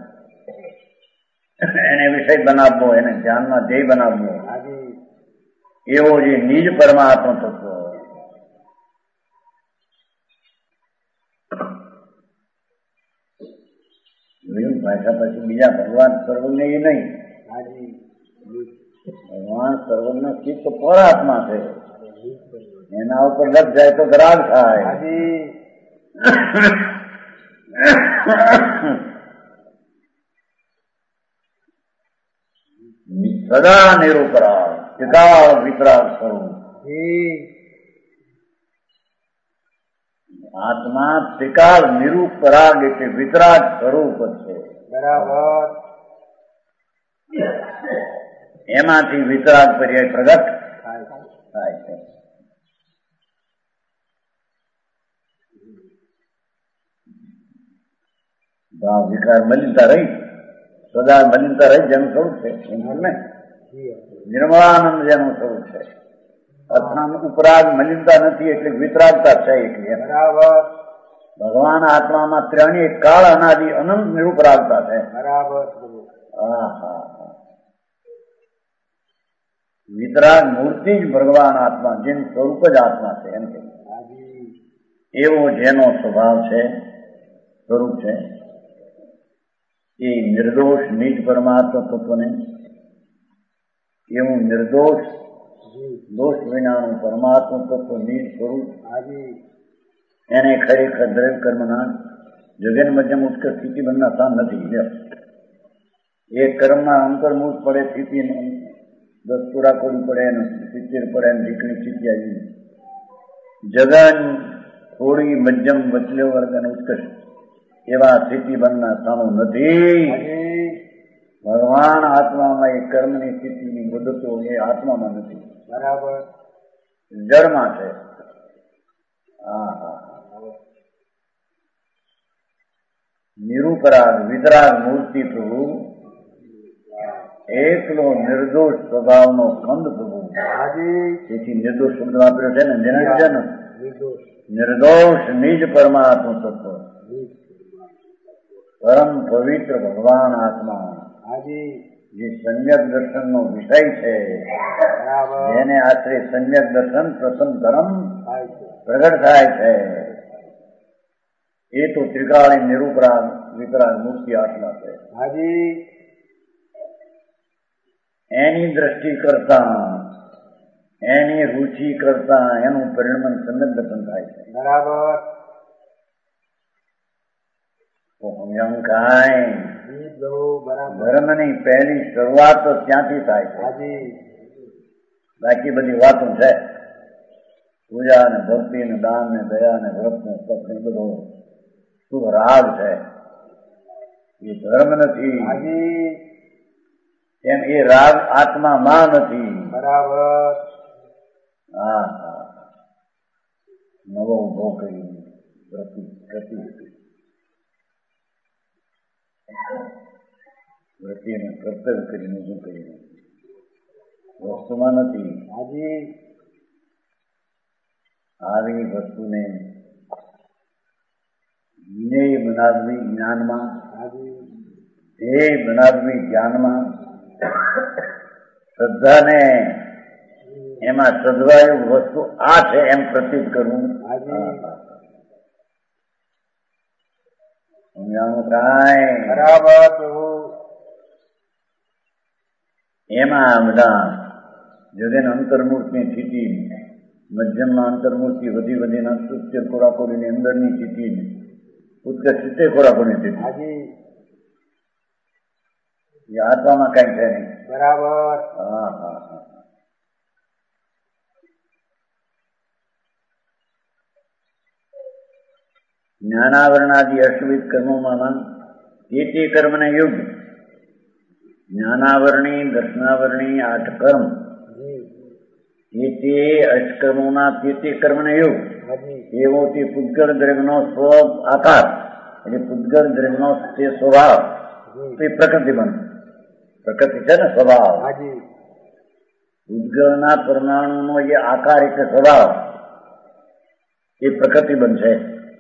એને વિષય બનાવવો એને ધ્યાનમાં ધ્યેય બનાવવો એવો જે નિજ પરમાત્મા તત્વ ભાષા પછી બીજા ભગવાન સર્વજ્ઞ એ નહીં ભગવાન સર્વજ્ઞ ચિત્ત પરાત્મા છે એના ઉપર લગ જાય તો ગ્રાગ થાય સદા નિરુપરાગ વિતરાગ વિતરાગ સ્વરૂપ આત્મા ત્રિકાળ નિરુપરાગ એટલે વિતરાગ સ્વરૂપ છે બરાબર એમાંથી વિતરાગ પર્યાય પ્રગટ થાય છે ભાવ વિકાર મલિનતા રહી સદા મલિનતા રહી જેનું સ્વરૂપ છે એમ ને નિર્મળાનંદ જેનું સ્વરૂપ છે અર્થના ઉપરાગ મલિનતા નથી એટલે વિતરાગતા છે એટલે બરાબર ભગવાન આત્મામાં ત્રણેય કાળ અનાદિ અનંત નિરુપરાગતા છે બરાબર હા હા વિતરાગ મૂર્તિ જ ભગવાન આત્મા જેનું સ્વરૂપ જ આત્મા છે એમ કે એવો જેનો સ્વભાવ છે સ્વરૂપ છે એ નિર્દોષ નિજ પરમાત્મા તત્વને એવું નિર્દોષ દોષ વિનાનું પરમાત્મા તત્વ નિજ સ્વરૂપ એને ખરેખર દ્રવ્ય કર્મના જગન મધ્યમ ઉત્કર્ષ સ્થિતિ બનના સ્થાન નથી એ કર્મના અંતર્મુખ પડે સ્થિતિ દસ પૂરા કરવું પડે ને સિત્તેર પડે ને દીકરી સ્થિતિ આવી જગન થોડી મધ્યમ વચલે વર્ગ અને ઉત્કર્ષ એવા સ્થિતિ બનના સ્થાનો નથી ભગવાન આત્મામાં એ કર્મની સ્થિતિની મુદતો એ આત્મામાં નથી બરાબર જળમાં છે હા હા નિરુપરાગ વિતરાગ મૂર્તિ પ્રભુ એકલો નિર્દોષ સ્વભાવનો કંદ પ્રભુ તેથી નિર્દોષ શબ્દ વાપર્યો છે ને નિરંજન નિર્દોષ નિજ પરમાત્મા તત્વ પરમ પવિત્ર ભગવાન આત્મા જે સમ્યક દર્શન નો વિષય છે જેને આશરે સમ્યક દર્શન પ્રથમ ધર્મ પ્રગટ થાય છે એ તો ત્રિકાળી નિરુપરાગ વિતરાગ મૂર્તિ આત્મા છે એની દ્રષ્ટિ કરતા એની રુચિ કરતા એનું પરિણમન સમ્યક દર્શન થાય છે બરાબર ધર્મની પહેલી શરૂઆત તો ત્યાંથી થાય છે બાકી બધી વાતો છે પૂજા ને ભક્તિ ને દાન ને દયા ને વ્રત ને તપ ને બધો શુભ રાગ છે, એ ધર્મ નથી. એમ એ રાગ આત્મામાં નથી. બરાબર. હા હા, નવો ઉભો કરી પ્રતિ પ્રતિ પ્રતિનું કર્તવ્ય કરીને ઊભું કરીને વસ્તુમાં નથી. હાજી. આવી વસ્તુને વિનય બનાવવી જ્ઞાનમાં, ધ્યેય બનાવવી જ્ઞાનમાં, શ્રદ્ધાને એમાં શ્રદ્ધાયું વસ્તુ આ છે એમ પ્રતીત કરવું. સમજાણું કાંઈ? બરાબર. એમાં બધા જગન અંતર્મૂર્તિની સ્થિતિ, મધ્યમમાં અંતર્મૂર્તિ વધી વધીને સિત્તેર ખોરાકોની અંદરની સ્થિતિ, ઉત્કર્ષ સિત્તેર ખોરાકોની સ્થિતિ, એ આત્મામાં કઈ છે નહીં. બરાબર. હા હા હા. જ્ઞાનાવરણાદિ અષ્ટવિધ કર્મોમાં તે તે કર્મને યુગ, જ્ઞાનાવરણી દર્શનાવરણી આઠ કર્મ, તે તે અષ્ટકર્મોના તે તે કર્મને યુગ, એવો તે પૂતગળ દ્રવ્યનો સ્વ આકાર, એટલે પૂતગળ દ્રવ્યનો તે સ્વભાવ, તે પ્રકૃતિ બને. પ્રકૃતિ છે ને સ્વભાવ, પૂતગળના પરમાણુનો જે આકાર એટલે સ્વભાવ, એ પ્રકૃતિ બનશે.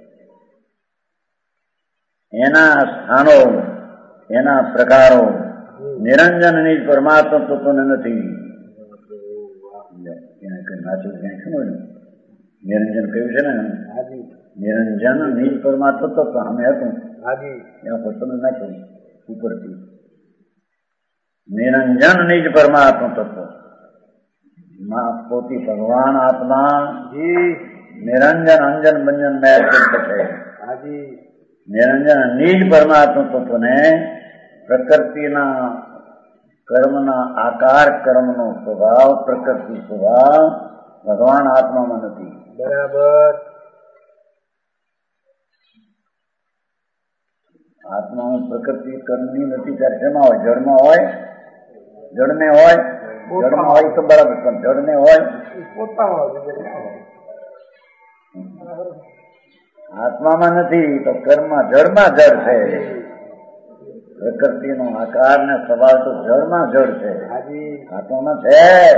એના સ્થાનો, એના પ્રકારો નિરંજન નિજ પરમાત્મા તત્વને નથી. નાચ્યું ક્યાંય શું હોય નિરંજન કહ્યું છે ને, નિરંજન નિજ પરમાત્મા તત્વ અમે હતું એમાં પસંદ નાખ્યું ઉપરથી. નિરંજન નિજ પરમાત્મા તત્વ પોતી ભગવાન આત્મા નિરંજન અંજન બંજન મેળ છે. નિરંજન નિજ પરમાત્મા તત્વને પ્રકૃતિના કર્મના આકાર, કર્મનો સ્વભાવ, પ્રકૃતિ સ્વભાવ ભગવાન આત્મામાં નથી. બરાબર. આત્મામાં પ્રકૃતિ કર્મની નથી ત્યારે શેમાં હોય? જળમાં હોય. જળને હોય, જળમાં હોય તો બરાબર, પણ જળને હોય આત્મામાં નથી તો કર્મમાં જળમાં જળ છે. પ્રકૃતિનો આકાર ને સ્વભાવ તો જળમાં જળ છે, આત્મામાં છે.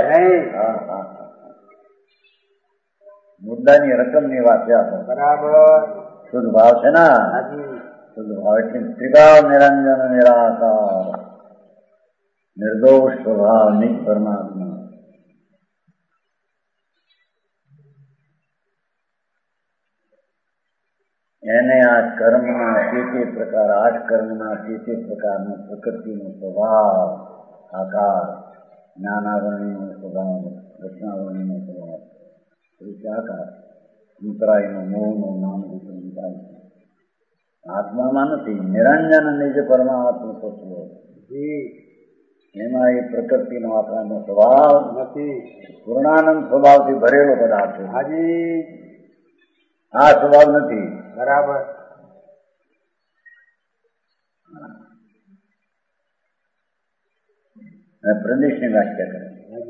મુદ્દાની રકમની વાત છે. બરાબર. શુદ્ધ ભાવ છે ને, શુદ્ધ ભાવ એટલે ત્રિકાળ નિરંજન નિરાકાર નિર્દોષ સ્વભાવ નિજ પરમાત્મા. એને આ કર્મના તે તે પ્રકાર, આઠ કર્મના તે તે પ્રકારનો પ્રકૃતિનો સ્વભાવ આકાર, જ્ઞાનાવરણીનો સ્વભાવ, દર્શનાવરણીનો સ્વભાવ, આકાર અંતરાયનો મોહનો નામ અંતરાય આત્મામાં નથી. નિરંજન નિજ પરમાત્મા તત્વ, એમાં એ પ્રકૃતિનો આકારનો સ્વભાવ નથી. પૂર્ણાનંદ સ્વભાવથી ભરેલો પદાર્થ હાજી, આ સ્વભાવ નથી. બરાબર. પ્રદેશની વ્યાખ્યા કરે.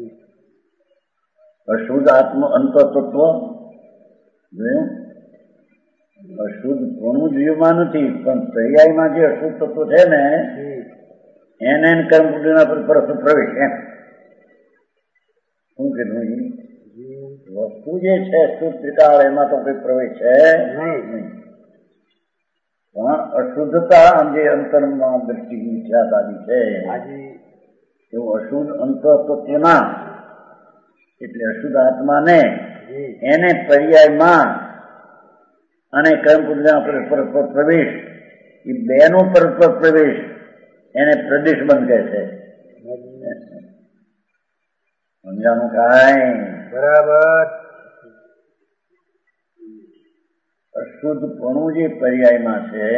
અશુદ્ધ આત્મ અંતતત્વ જોયું, અશુદ્ધ કોનું જીવમાં નથી, પણ પર્યાયમાં જે અશુદ્ધ તત્વ છે ને એને કર્મકુંડના પર પરસ્પર પ્રવેશ. એમ શું કીધું? વસ્તુ જે છે શુદ્ધ ત્રિકાળ એમાં તો કોઈ પ્રવેશ છે નહીં, પણ અશુદ્ધતા જે અંતરમાં દ્રષ્ટિ મિથ્યાતાની છે એવું અશુદ્ધ અંતતત્વના એટલે અશુદ્ધ આત્માને એને પર્યાયમાં અને કર્મકુંડના પરસ્પર પ્રવેશ, એ બેનો પરસ્પર પ્રવેશ એને પ્રદેશ બંધ કહે છે. સમજાનું કાંઈ? બરાબર. અશુદ્ધપણું જે પર્યાયમાં છે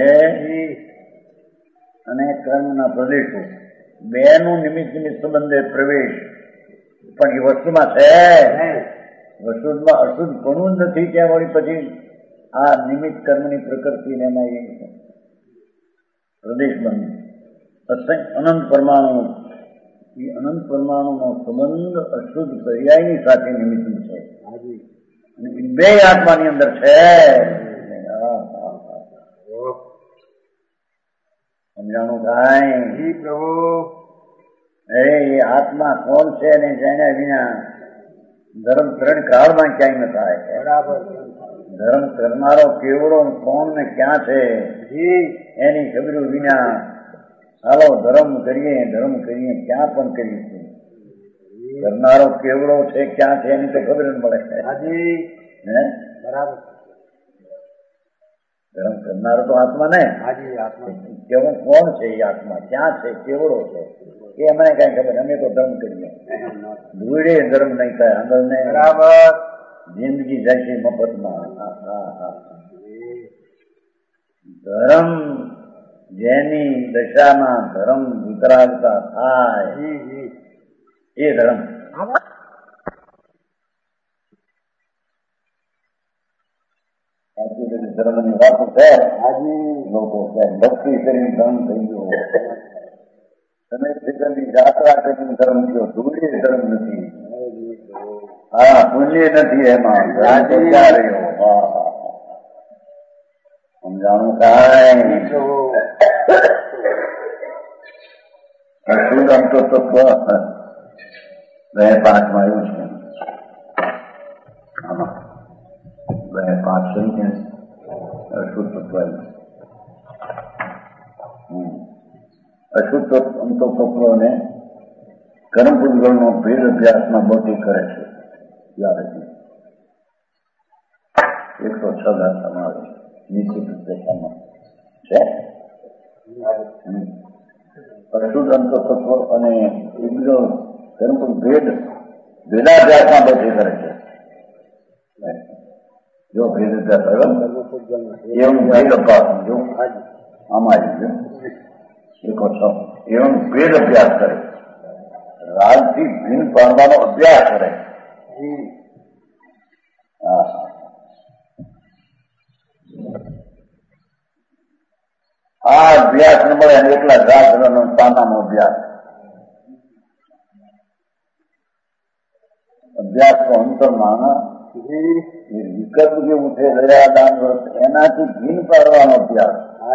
અને કર્મના પ્રદેશો બેનું નિમિત્ત નિમિત્ત સંબંધે પ્રવેશ પણ એ વસ્તુમાં છે અશુદ્ધમાં અશુદ્ધ ઘણું જ નથી ત્યાં વળી પછી આ નિમિત્ત કર્મની પ્રકૃતિને એમાં એ પ્રદેશ બન્યું અસંખ્ય અનંત પરમાણુ એ અનંત પરમાણુનો સંબંધ અશુદ્ધ પર્યાયની સાથે નિમિત્તનું છે અને એ બે આત્માની અંદર છે. સમજાણું કાંઈ પ્રભુ એ આત્મા કોણ છે ને જાણ્યા વિના ધર્મ ત્રણ કાળમાં ક્યાંય ન થાય. બરાબર ધર્મ કરનારો કેવડો કોણ ને ક્યાં છે એની ખબર વિના હાલો ધર્મ કરીએ ધર્મ કરીએ ક્યાં પણ કરીએ છીએ. કરનારો કેવડો છે ક્યાં છે એની તો ખબર ન પડે. હે બરાબર ધર્મ કરનારો તો આત્મા ને કેવું કોણ છે એ આત્મા ક્યાં છે કેવડો છે એ અમને કઈ ખબર. અમે તો ધર્મ કરીએ ધૂળે ધર્મ નહીં થાય અમને બરાબર જિંદગી જાય છે મફતમાં. ધર્મ જેની દશામાં ધર્મ વિતરાગતા થાય એ ધર્મ. ધર્મની વાત છે લોકો ભક્તિ કરીને ધર્મ થઈ ગયો. તમે શ્રીકરની યાત્રા કરીને ધર્મ થયો ધૂળે ધર્મ નથી. હા પુણ્ય નથી એમાં ક્યાં રહ્યો. સમજાણું કાંઈ અશુદ્ધ આમ તો તત્વ બે પાંચમાં આવ્યું છે. બે પાંચ છે અશુદ્ધ તત્વ અશુદ્ધ અંતો તત્વોને કર્મ પૂજગળનો ભેદ અભ્યાસમાં બહુથી કરે છે. યાદ હતી એકસો છ દાખલામાં આવે છે નિશ્ચિત દશામાં છે. અશુદ્ધ અંતો તત્વ અને એ બીજો કર્મ ભેદ ભેદાભ્યાસમાં બહુથી કરે છે. જો ભેદ અભ્યાસ આવ્યો એવું ભેદ અભ્યાસ જો આમાં આવી ગયો એક છ એવું ભેદ અભ્યાસ કરે રાજથી ભિન્ન પાડવાનો અભ્યાસ કરે. આ અભ્યાસ ન મળે એકલા રાજ પાનાનો અભ્યાસ. અભ્યાસ તો અંતરમાં વિકલ્પ જે ઉઠે રહ્યા દાન વ્રત એનાથી ભીન પાડવાનો અભ્યાસ.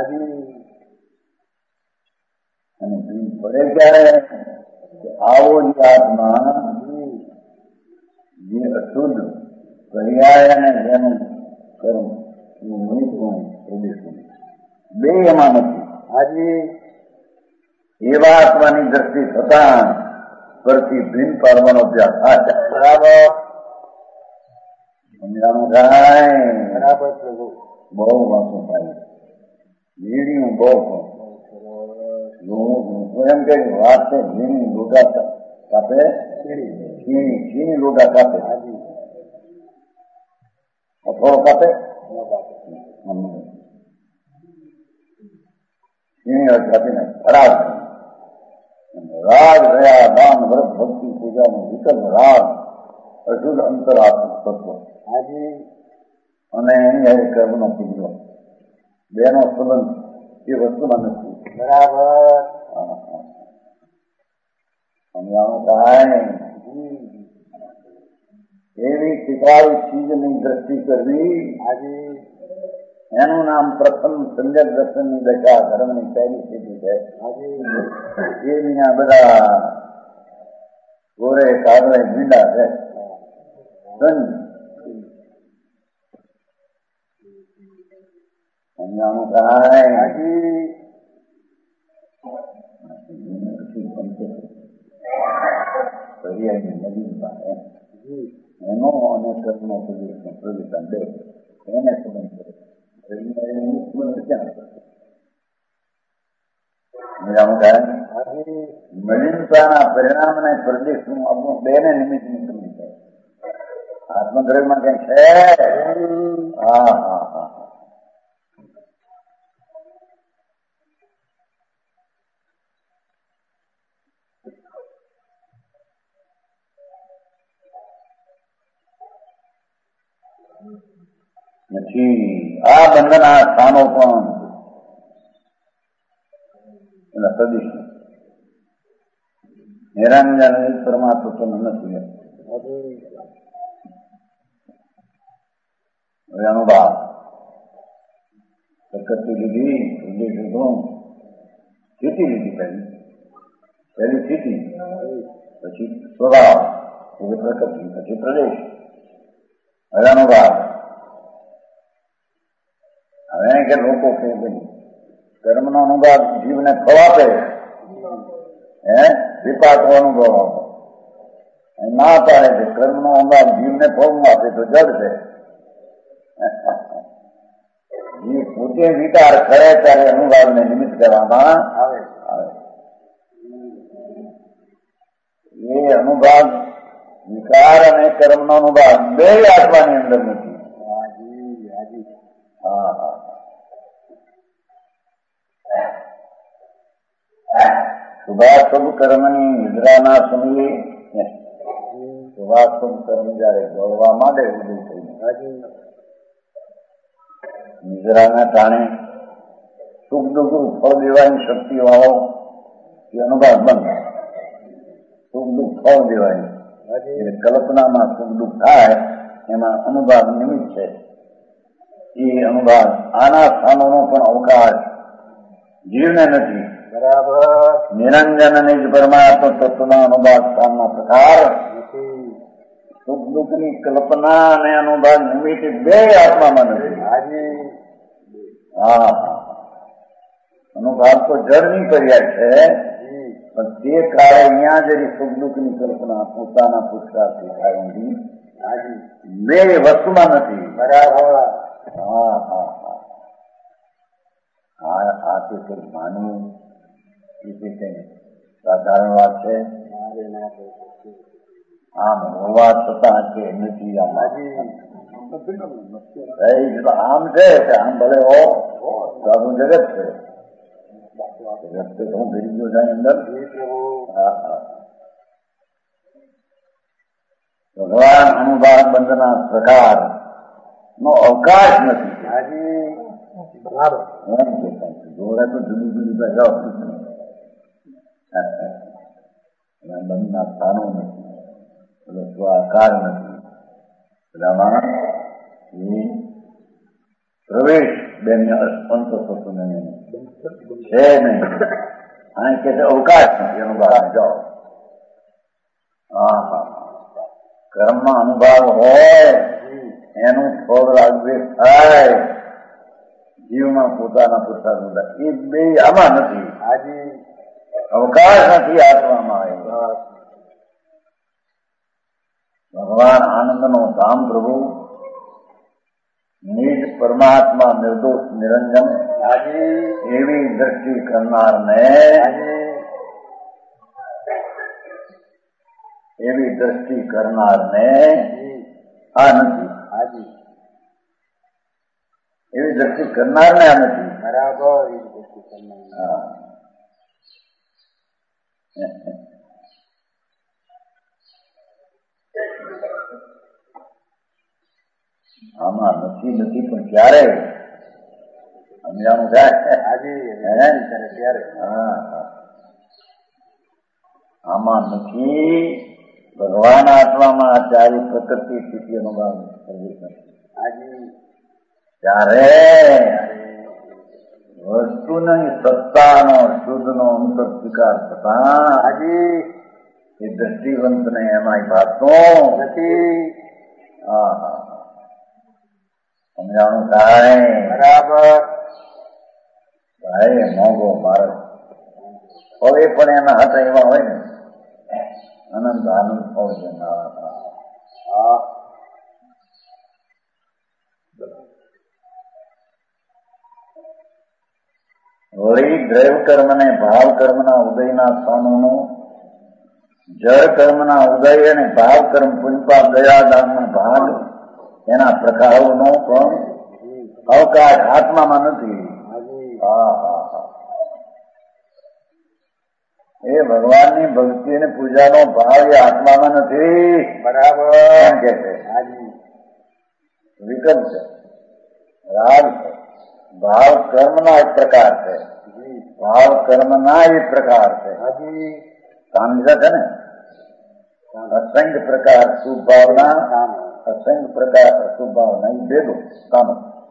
અને ભીન પડે ત્યારે આવો જ આત્મા જે અશુદ્ધ પર્યાય અને જેનું કર્મ એનું મનિપુણ પ્રદેશ બે એમાં નથી. એવા આત્માની દ્રષ્ટિ થતા પરથી ભીન પાડવાનો અભ્યાસ. બરાબર સમજાણું થાય. બરાબર પ્રભુ બહુ વાંચું થાય વીડિયું બહુ એમ કે વાત છે વીણી લોઢા કાપે છીણી છીણી લોઢા કાપે થોડો કાપે છીણી કાપીને ખરાબ રાગ રહ્યા દાન વ્રત ભક્તિ પૂજાનો વિકલ્પ રાગ અશુદ્ધ અંતરાત્મક તત્વ અને એની કર્મનો પૂજ્યો બેનો સંબંધ એ વસ્તુમાં નથી. બરાબર સમજાણું થાય. એવી ટીકાળ ચીજની દ્રષ્ટિ કરવી એનું નામ પ્રથમ સંજક દર્શનની દશા ધર્મની પહેલી સ્થિતિ છે. એ વિના બધા ગોરે કાગળે મીંડા છે. સમજાણું કાંઈ પર્યાયની નવીનતા એનો અને કર્મનો પ્રદૂષણ બે એને સંબંધ કરે. મલિનતાના પરિણામને પ્રદેશનું અમુક બેને નિમિત્તની કમી છે. આત્મદ્રવ્યમાં કઈ છે. હા હા હા નથી. આ બંધન આ સ્થાનો પણ એટલે સદીશ નિરંજન પરમાત્મા તો નથી. હવે અનુભવ પ્રકૃતિ લીધી, ઉદ્દેશ લીધો, સ્થિતિ લીધી. પહેલી પહેલી સ્થિતિ, પછી સ્વભાવ, પછી પ્રકૃતિ, પછી પ્રદેશ, હવે અનુભવ. હવે કે લોકો કે કર્મનો અનુભવ જીવને ફળ આપે, હે વિપાકો અનુભવ આપે, ના પાડે છે કર્મનો અનુભવ જીવને ફળ આપે તો જડ છે. જીવ પોતે વિચાર કરે ત્યારે અનુભવને નિમિત્ત કરવામાં આવે. એ અનુભવ વિકાર અને કર્મનો અનુભવ બે આત્માની અંદર નથી. હા હા શુભાશુભ કર્મની નિદ્રાના સમયે શુભાશુભ કર્મ જયારે ગળવા માંડે ઉદય થઈને નિદ્રાના ટાણે સુખ દુઃખ ફળ દેવાની શક્તિ વાળો એ અનુભવ બંધ. સુખ દુઃખ ફળ દેવાની એટલે કલ્પનામાં સુખ દુઃખ થાય એમાં અનુભવ નિમિત્ત છે. એ અનુભવ આના સ્થાનોનો પણ અવકાશ જીવને નથી. બરાબર. નિરંજન નિજ પરમાત્મા તત્વના અનુભવ સ્થાનના પ્રકાર સુખ દુઃખ ની કલ્પના અને અનુભવ નિમિત્ત બે આત્મામાં નથી. હા અનુભવ તો જળની કર્યા છે, પણ તે કાળે અહીંયા જરી સુખ દુઃખ ની કલ્પના પોતાના પુરુષાર્થથી થાય ઊંધી બે વસ્તુમાં નથી. બરાબર. હા હા હા આ તો કંઈક માનવું એ કઈ સાધારણ વાત છે. આમ હોવા છતાં કે નથી આમ આમ છે કે આમ ભલે હો તો આપણું જગત છે. જગત તો હું ફરી ગયો જાય અંદર. હા હા ભગવાન અનુભવ બંધના પ્રકાર નો અવકાશ નથી. જોડે તો જુદી જુદી ભાષાઓ બંધના સ્થાનો નથી, એટલે સ્વાકાર નથી. બધામાં એ પ્રવેશ બેન અંત થતો નહીં છે નહીં. અહીં કે છે અવકાશ નથી. અનુભવ જાઓ. હા હા કર્મમાં અનુભવ હોય એનું ફળ રાગદ્વેષ થાય જીવમાં પોતાના પુરુષાર્થ એ બે આમાં નથી. અવકાશ નથી આત્મામાં. ભગવાન આનંદનો ધામ પ્રભુ નિજ પરમાત્મા નિર્દોષ નિરંજન એવી દ્રષ્ટિ કરનારને એવી દ્રષ્ટિ કરનારને આ નથી. એવી દ્રષ્ટિ કરનારને આ નથી. બરાબર. હા આમાં નથી નથી પણ ક્યારે સમજાણું થાય. હા આમાં નથી. ભગવાન આત્મામાં આચાર્ય પ્રકૃતિ સ્થિતિ અનુભવ ત્યારે વસ્તુની સત્તાનો શુદ્ધનો અંતર સ્વીકાર થતા એ દ્રષ્ટિવંતને એમાં ભાતો નથી. હા હા સમજાણું થાય. બરાબર. ભાઈ મોંઘો ભારત હવે પણ એના હાથ એવા હોય ને આનંદ આનંદ ફળ છે. વળી દ્રૈવ કર્મ ને ભાવ કર્મના ઉદયના સ્થાનોનો જળ કર્મના ઉદય અને ભાવ કર્મ પુંજપાપ દયા દાનના ભાગ એના પ્રકારોનો પણ અવકાશ આત્મામાં નથી. હા હા હા એ ભગવાનની ભક્તિ અને પૂજાનો ભાવ એ આત્મામાં નથી. બરાબર. એમ કે છે વિકલ્પ છે. રાગ છે. ભાવ કર્મના એક પ્રકાર છે. ભાવ કર્મના એક પ્રકાર છે. કામજા છે ને, અસંગ પ્રકાર શુભ ભાવના, અસંગ પ્રકાર અશુભ ભાવના એ ભેદો કામ.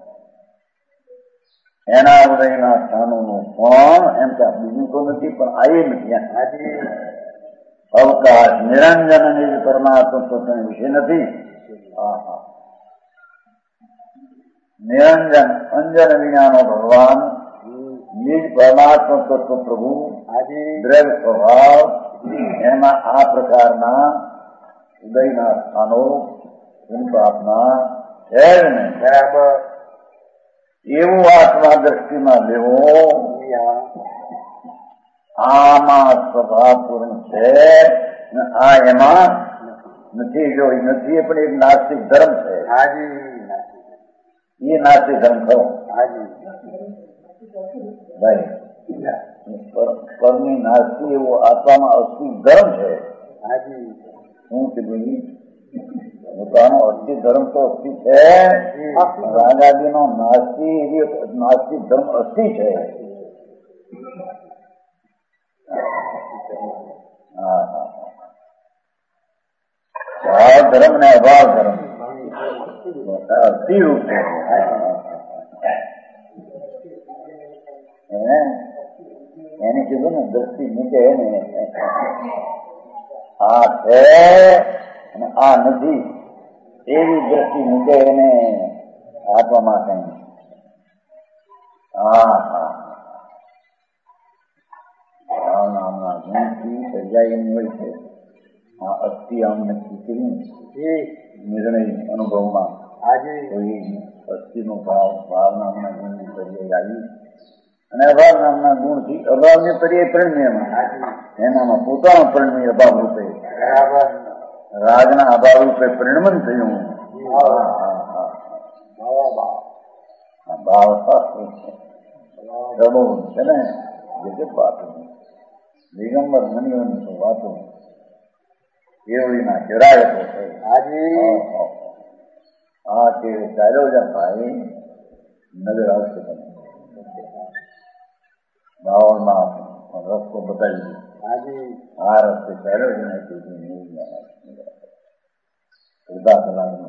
એના ઉદયના સ્થાનોનું પણ એમ કે બીજું તો નથી, પણ આ એ નથી. અવકાશ નિરંજન નિજ પરમાત્મા તત્વ વિશે નથી. નિરંજન અંજન વિજ્ઞાનો ભગવાન નિજ પરમાત્મા તત્વ પ્રભુ દ્રવ્ય સ્વભાવ, એમાં આ પ્રકારના ઉદયના સ્થાનો પ્રાર્થના છે જ નહીં. બરાબર એવું આત્મા દ્રષ્ટિમાં લેવો. આમાં સ્વભાવ પૂર્ણ છે, આ એમાં નથી. જો નથી એ પણ એક નાસ્તિક ધર્મ છે. એ નાસ્તિક ધર્મ ખરો ભાઈ. પરની નાસ્તી એવો આત્મામાં અસ્થિ ધર્મ છે. શું કીધું? પોતાનો અસ્થિ ધર્મ તો અસ્થિ છે. રાગાદી નો નાસ્તી એવી નાસ્તિક ધર્મ અસ્થિ છે. હા હા ભાવ ધર્મ ને અભાવ ધર્મ અસ્થિ રૂપ છે. એને કીધું ને દ્રષ્ટિ મૂકે ને આ છે અને આ નથી એવી દ્રષ્ટિ મૂકે એને આપવામાં કઈ. હા હા ભાવના ગુણથી સર્જાય એમ હોય છે. આ અસ્થિ આમ નક્કી કર્યું નિર્ણય અનુભવમાં આજે કોઈ અસ્થિ નો ભાવ ભાવ નામના ગુણની સર્જાઈ આવી અને અભાવ નામના ગુણથી અભાવને પર્યાય પરિણ્યમાં એનામાં પોતાનો પરિણ્ય અભાવ રૂપે રાજના અભાવ રૂપે પરિણમન થયું. ભાવ છે ને જગત વાતો દિગંબર મનીઓની વાતો કેવડીના ચરાયતો છે. આ કે ચાલ્યો જા ભાઈ નજર આવશે તમે બાવળમાં રસ્તો બતાવી દીધો. આ રસ્તે ચાલ્યો જ નહીં અડધા કલાકનો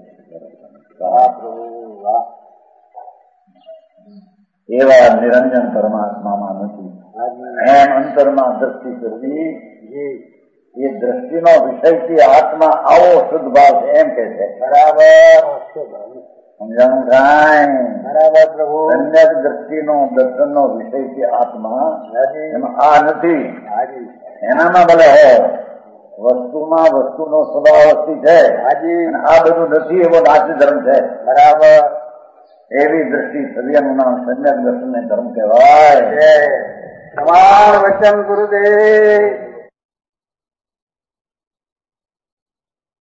એવા નિરંજન પરમાત્મામાં નથી. એમ અંતરમાં દ્રષ્ટિ કરવી એ દ્રષ્ટિનો વિષયથી આત્મા આવો શુદ્ધ ભાવ છે એમ કે છે. બરાબર સમજાણું કાંઈ? બરાબર પ્રભુ. અન્ય દ્રષ્ટિનો દર્શનનો વિષયથી આત્મા એમાં આ નથી. એનામાં ભલે હો વસ્તુમાં વસ્તુનો સ્વભાવ અસ્થિ છે. આ બધું નથી એવો નાસ્તિક ધર્મ છે. બરાબર એવી દ્રષ્ટિ સદિયાનું નામ સમ્યક દર્શન ને ધર્મ કહેવાય. સમાન વચન ગુરુદેવ.